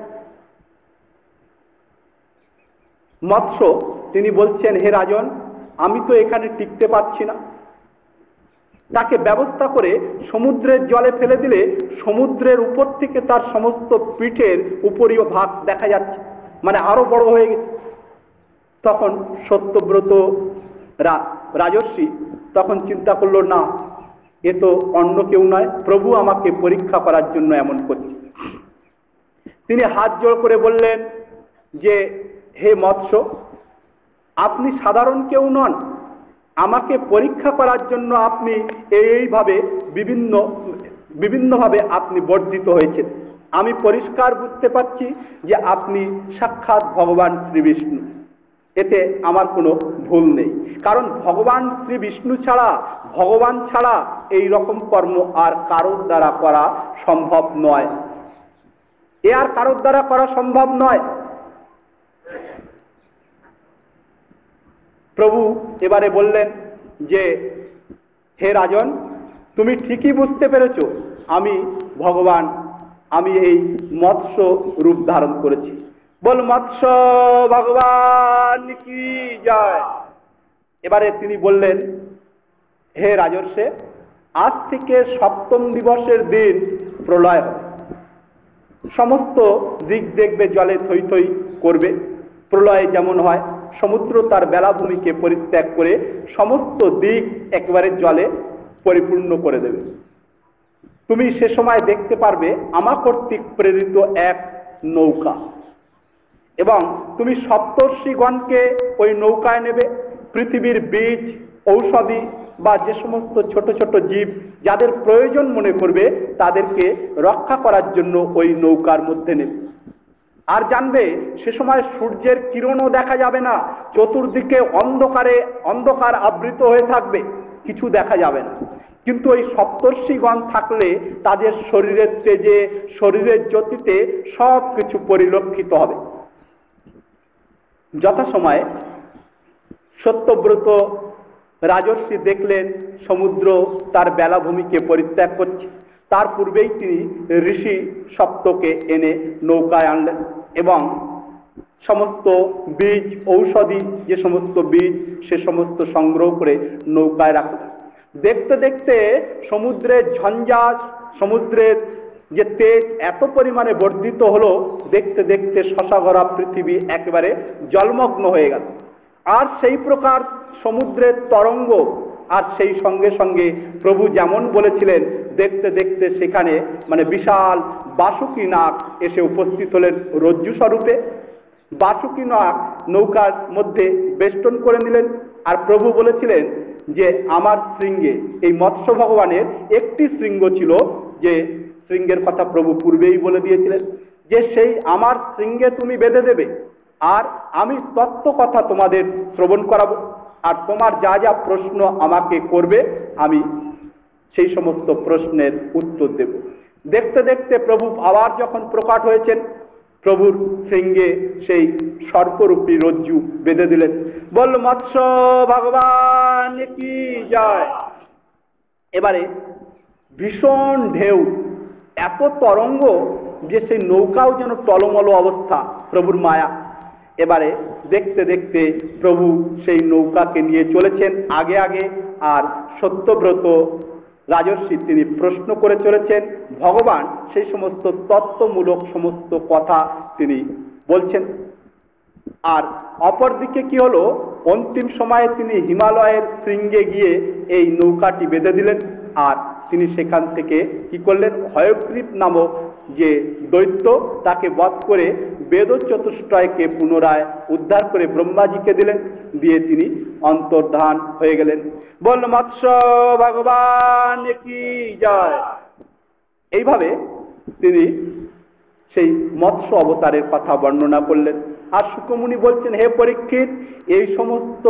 [SPEAKER 1] মৎস্য তিনি বলছেন, হে রাজন, আমি তো এখানে টিকতে পারছি না। তাকে ব্যবস্থা করে সমুদ্রের জলে ফেলে দিলে সমুদ্রের উপর থেকে তার সমস্ত পিঠের উপরীয় ভাগ দেখা যাচ্ছে, মানে আরো বড় হয়ে গেছে। তখন সত্যব্রত রাজর্ষি তখন চিন্তা করলো, না, এ তো অন্য কেউ নয়, প্রভু আমাকে পরীক্ষা করার জন্য এমন করছে। তিনি হাত জোড় করে বললেন যে, হে মৎস্য, আপনি সাধারণ কেউ নন, আমাকে পরীক্ষা করার জন্য আপনি এইভাবে বিভিন্নভাবে আপনি বর্ধিত হয়েছেন। আমি পরিষ্কার বুঝতে পারছি যে আপনি সাক্ষাৎ ভগবান শ্রী বিষ্ণু, এতে আমার কোনো ভুল নেই। কারণ ভগবান শ্রী বিষ্ণু ছাড়া, ভগবান ছাড়া এই রকম কর্ম আর কারোর দ্বারা করা সম্ভব নয়। এ আর কারোর দ্বারা করা সম্ভব নয়। প্রভু এবারে বললেন যে, হে রাজন, তুমি ঠিকই বুঝতে পেরেছ, আমি ভগবান, আমি এই মৎস্য রূপ ধারণ করেছি। বল মৎস্য ভগবান কি জয়। এবারে তিনি বললেন, হে রাজর্ষে, আজ থেকে 7ম দিবসের দিন প্রলয় হবে। সমস্ত দিক দেখবে জলে থই থই করবে। প্রলয়ে যেমন হয়, সমুদ্র তার বেলাভূমিকে পরিত্যাগ করে সমস্ত দিক একেবারে জলে পরিপূর্ণ করে দেবে। তুমি সে সময় দেখতে পারবে আমা কর্তৃক প্রেরিত এক নৌকা, এবং তুমি সপ্তর্ষিগণকে ওই নৌকায় নেবে। পৃথিবীর বীজ, ঔষধি বা যে সমস্ত ছোট ছোট জীব যাদের প্রয়োজন মনে করবে, তাদেরকে রক্ষা করার জন্য ওই নৌকার মধ্যে নেবে। আর জানবে, সে সময় সূর্যের কিরণও দেখা যাবে না, চতুর্দিকে অন্ধকার আবৃত হয়ে থাকবে, কিছু দেখা যাবে না। কিন্তু ওই সপ্তর্ষিগণ থাকলে তাদের শরীরের তেজে, শরীরের জ্যোতিতে সব কিছু পরিলক্ষিত হবে। যথাসময়ে সত্যব্রত রাজর্ষি দেখলেন সমুদ্র তার বেলাভূমিকে পরিত্যাগ করছে। তার পূর্বেই তিনি ঋষি সপ্তকে এনে নৌকায় আনলেন এবং সমস্ত বীজ, ঔষধি যে সমস্ত বীজ, সে সমস্ত সংগ্রহ করে নৌকায় রাখলেন। দেখতে দেখতে সমুদ্রের ঝঞ্ঝাস, সমুদ্রের যে তেজ এত পরিমাণে বর্ধিত হলো, দেখতে দেখতে শশাভরা পৃথিবী একেবারে জলমগ্ন হয়ে গেল। আর সেই প্রকার সমুদ্রের তরঙ্গ, আর সেই সঙ্গে সঙ্গে প্রভু যেমন বলেছিলেন দেখতে দেখতে সেখানে বিশাল বাসুকী নাগ এসে উপস্থিত হলেন রজ্জু স্বরূপে। বাসুকী নাগ নৌকার মধ্যে বেষ্টন করে নিলেন। আর প্রভু বলেছিলেন যে আমার শৃঙ্গে, এই মৎস্য ভগবানের একটি শৃঙ্গ ছিল, যে শৃঙ্গের কথা প্রভু পূর্বেই বলে দিয়েছিলেন যে সেই আমার শৃঙ্গে তুমি বেঁধে দেবে, আর আমি তত্ত্ব কথা তোমাদের শ্রবণ করাবো, আর তোমার যা যা প্রশ্ন আমাকে করবে আমি সেই সমস্ত প্রশ্নের উত্তর দেব। দেখতে দেখতে প্রভু আবার যখন প্রকট হয়েছেন, প্রভুর শৃঙ্গে সেই সর্পরূপী রজ্জু বেঁধে দিলেন। বল মৎস্য ভগবান কি জয়। এবারে ভীষণ ঢেউ, এত তরঙ্গ যে সেই নৌকাও যেন টলমল অবস্থা, প্রভুর মায়া। এবারে দেখতে দেখতে প্রভু সেই নৌকাকে নিয়ে চলেছেন আগে আগে, আর সত্যব্রত রাজর্ষি তিনি প্রশ্ন করে চলেছেন। ভগবান সেই সমস্ত তত্ত্বমূলক সমস্ত কথা তিনি বলছেন। আর অপরদিকে কি হলো, অন্তিম সময়ে তিনি হিমালয়ের শৃঙ্গে গিয়ে এই নৌকাটি বেঁধে দিলেন। আর তিনি সেখান থেকে কি করলেন, হয়গ্রীব নামক যে দৈত্য, তাকে বধ করে বেদ চতুষ্টয়কে পুনরায় উদ্ধার করে ব্রহ্মাজিকে দিলেন, দিয়ে তিনি অন্তর্ধান হয়ে গেলেন। বল মৎস্য ভগবান কি জয়। এইভাবে তিনি সেই মৎস্য অবতারের কথা বর্ণনা করলেন। আর শুকমুনি বলছেন, হে পরীক্ষিত, এই সমস্ত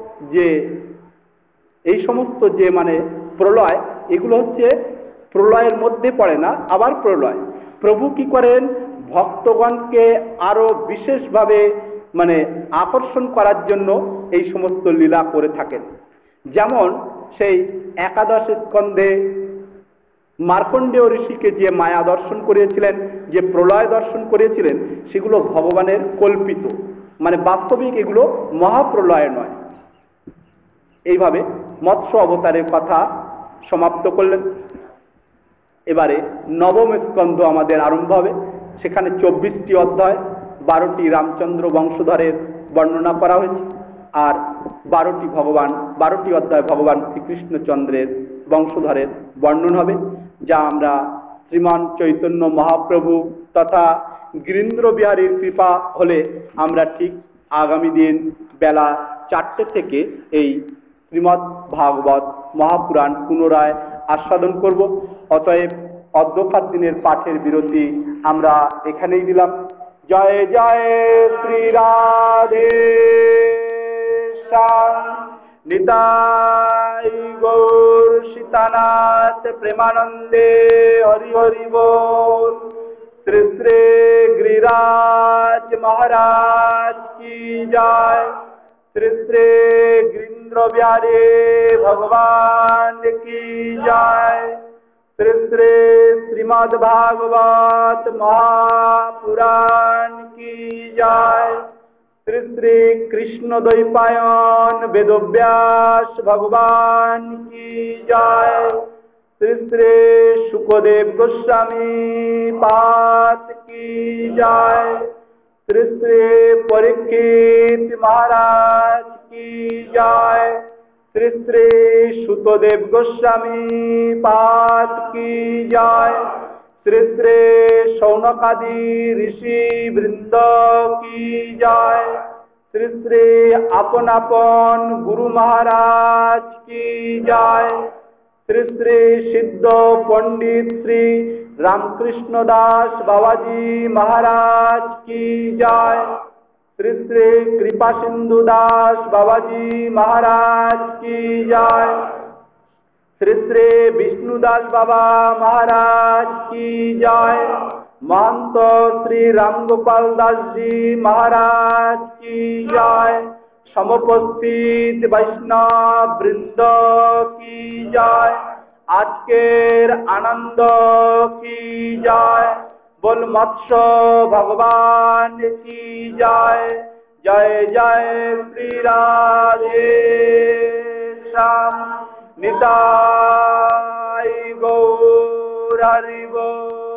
[SPEAKER 1] যে প্রলয়, এগুলো হচ্ছে প্রলয়ের মধ্যে পড়ে না, আবার প্রলয়। প্রভু কি করেন, ভক্তগণকে আরো বিশেষভাবে আকর্ষণ করার জন্য এই সমস্ত লীলা করে থাকেন। যেমন সেই একাদশ স্কন্ধে মার্কণ্ডেয় ঋষিকে যে মায়া দর্শন করিয়েছিলেন, যে প্রলয় দর্শন করিয়েছিলেন, সেগুলো ভগবানের কল্পিত, বাস্তবিক এগুলো মহাপ্রলয় নয়। এইভাবে মৎস্য অবতারের কথা সমাপ্ত করলেন। এবারে নবম স্কন্ধ আমাদের আরম্ভ হবে। সেখানে 24টি অধ্যায়, 12টি রামচন্দ্র বংশধরের বর্ণনা করা হয়েছে, আর 12টি অধ্যায় ভগবান শ্রীকৃষ্ণচন্দ্রের বংশধরের বর্ণন হবে, যা আমরা শ্রীমান চৈতন্য মহাপ্রভু তথা গিরীন্দ্র বিহারীর কৃপা হলে আমরা ঠিক আগামী দিন বেলা 4টে থেকে এই শ্রীমদ্ ভাগবত মহাপুরাণ পুনরায় আস্বাদন করব। অতএব অদ্যকার দিনের পাঠের বিরতি আমরা এখানেই দিলাম। জয় জয় শ্রী রাধে শ্যাম নিতাই গৌর সীতানাথ প্রেমানন্দে হরি হরি बोल। শ্রী শ্রী गिरिराज महाराज की जय। श्री श्री गिरीन्द्र बिहारी भगवान की जय। श्री श्री श्रीमद् भागवत महापुराण की जय। श्री श्री कृष्ण द्वैपायन वेदव्यास भगवान की जय। श्री श्री शुकदेव गोस्वामी पाद की जय। श्री श्री परीक्षित महाराज की जय। श्री श्री सुतदेव गोस्वामी पाद की जय। श्री श्री शौनकादि ऋषि वृंद की जय। श्री श्री अपन अपन गुरु महाराज की जय। श्री श्री सिद्ध पंडित श्री रामकृष्ण दास बाबाजी महाराज की जय। श्री श्री कृपा सिंधु दास बाबाजी महाराज की जय। श्री श्री विष्णुदास बाबा महाराज की जय। महंत श्री रामगोपाल दास जी महाराज की जय। সমুপস্থিত বৈষ্ণব বৃন্দ কি জয়। আজকের আনন্দ কি জয়। बोल मत्स्य भगवान की जय। जय जय श्री राधे श्याम निताई गौर हरि बोल।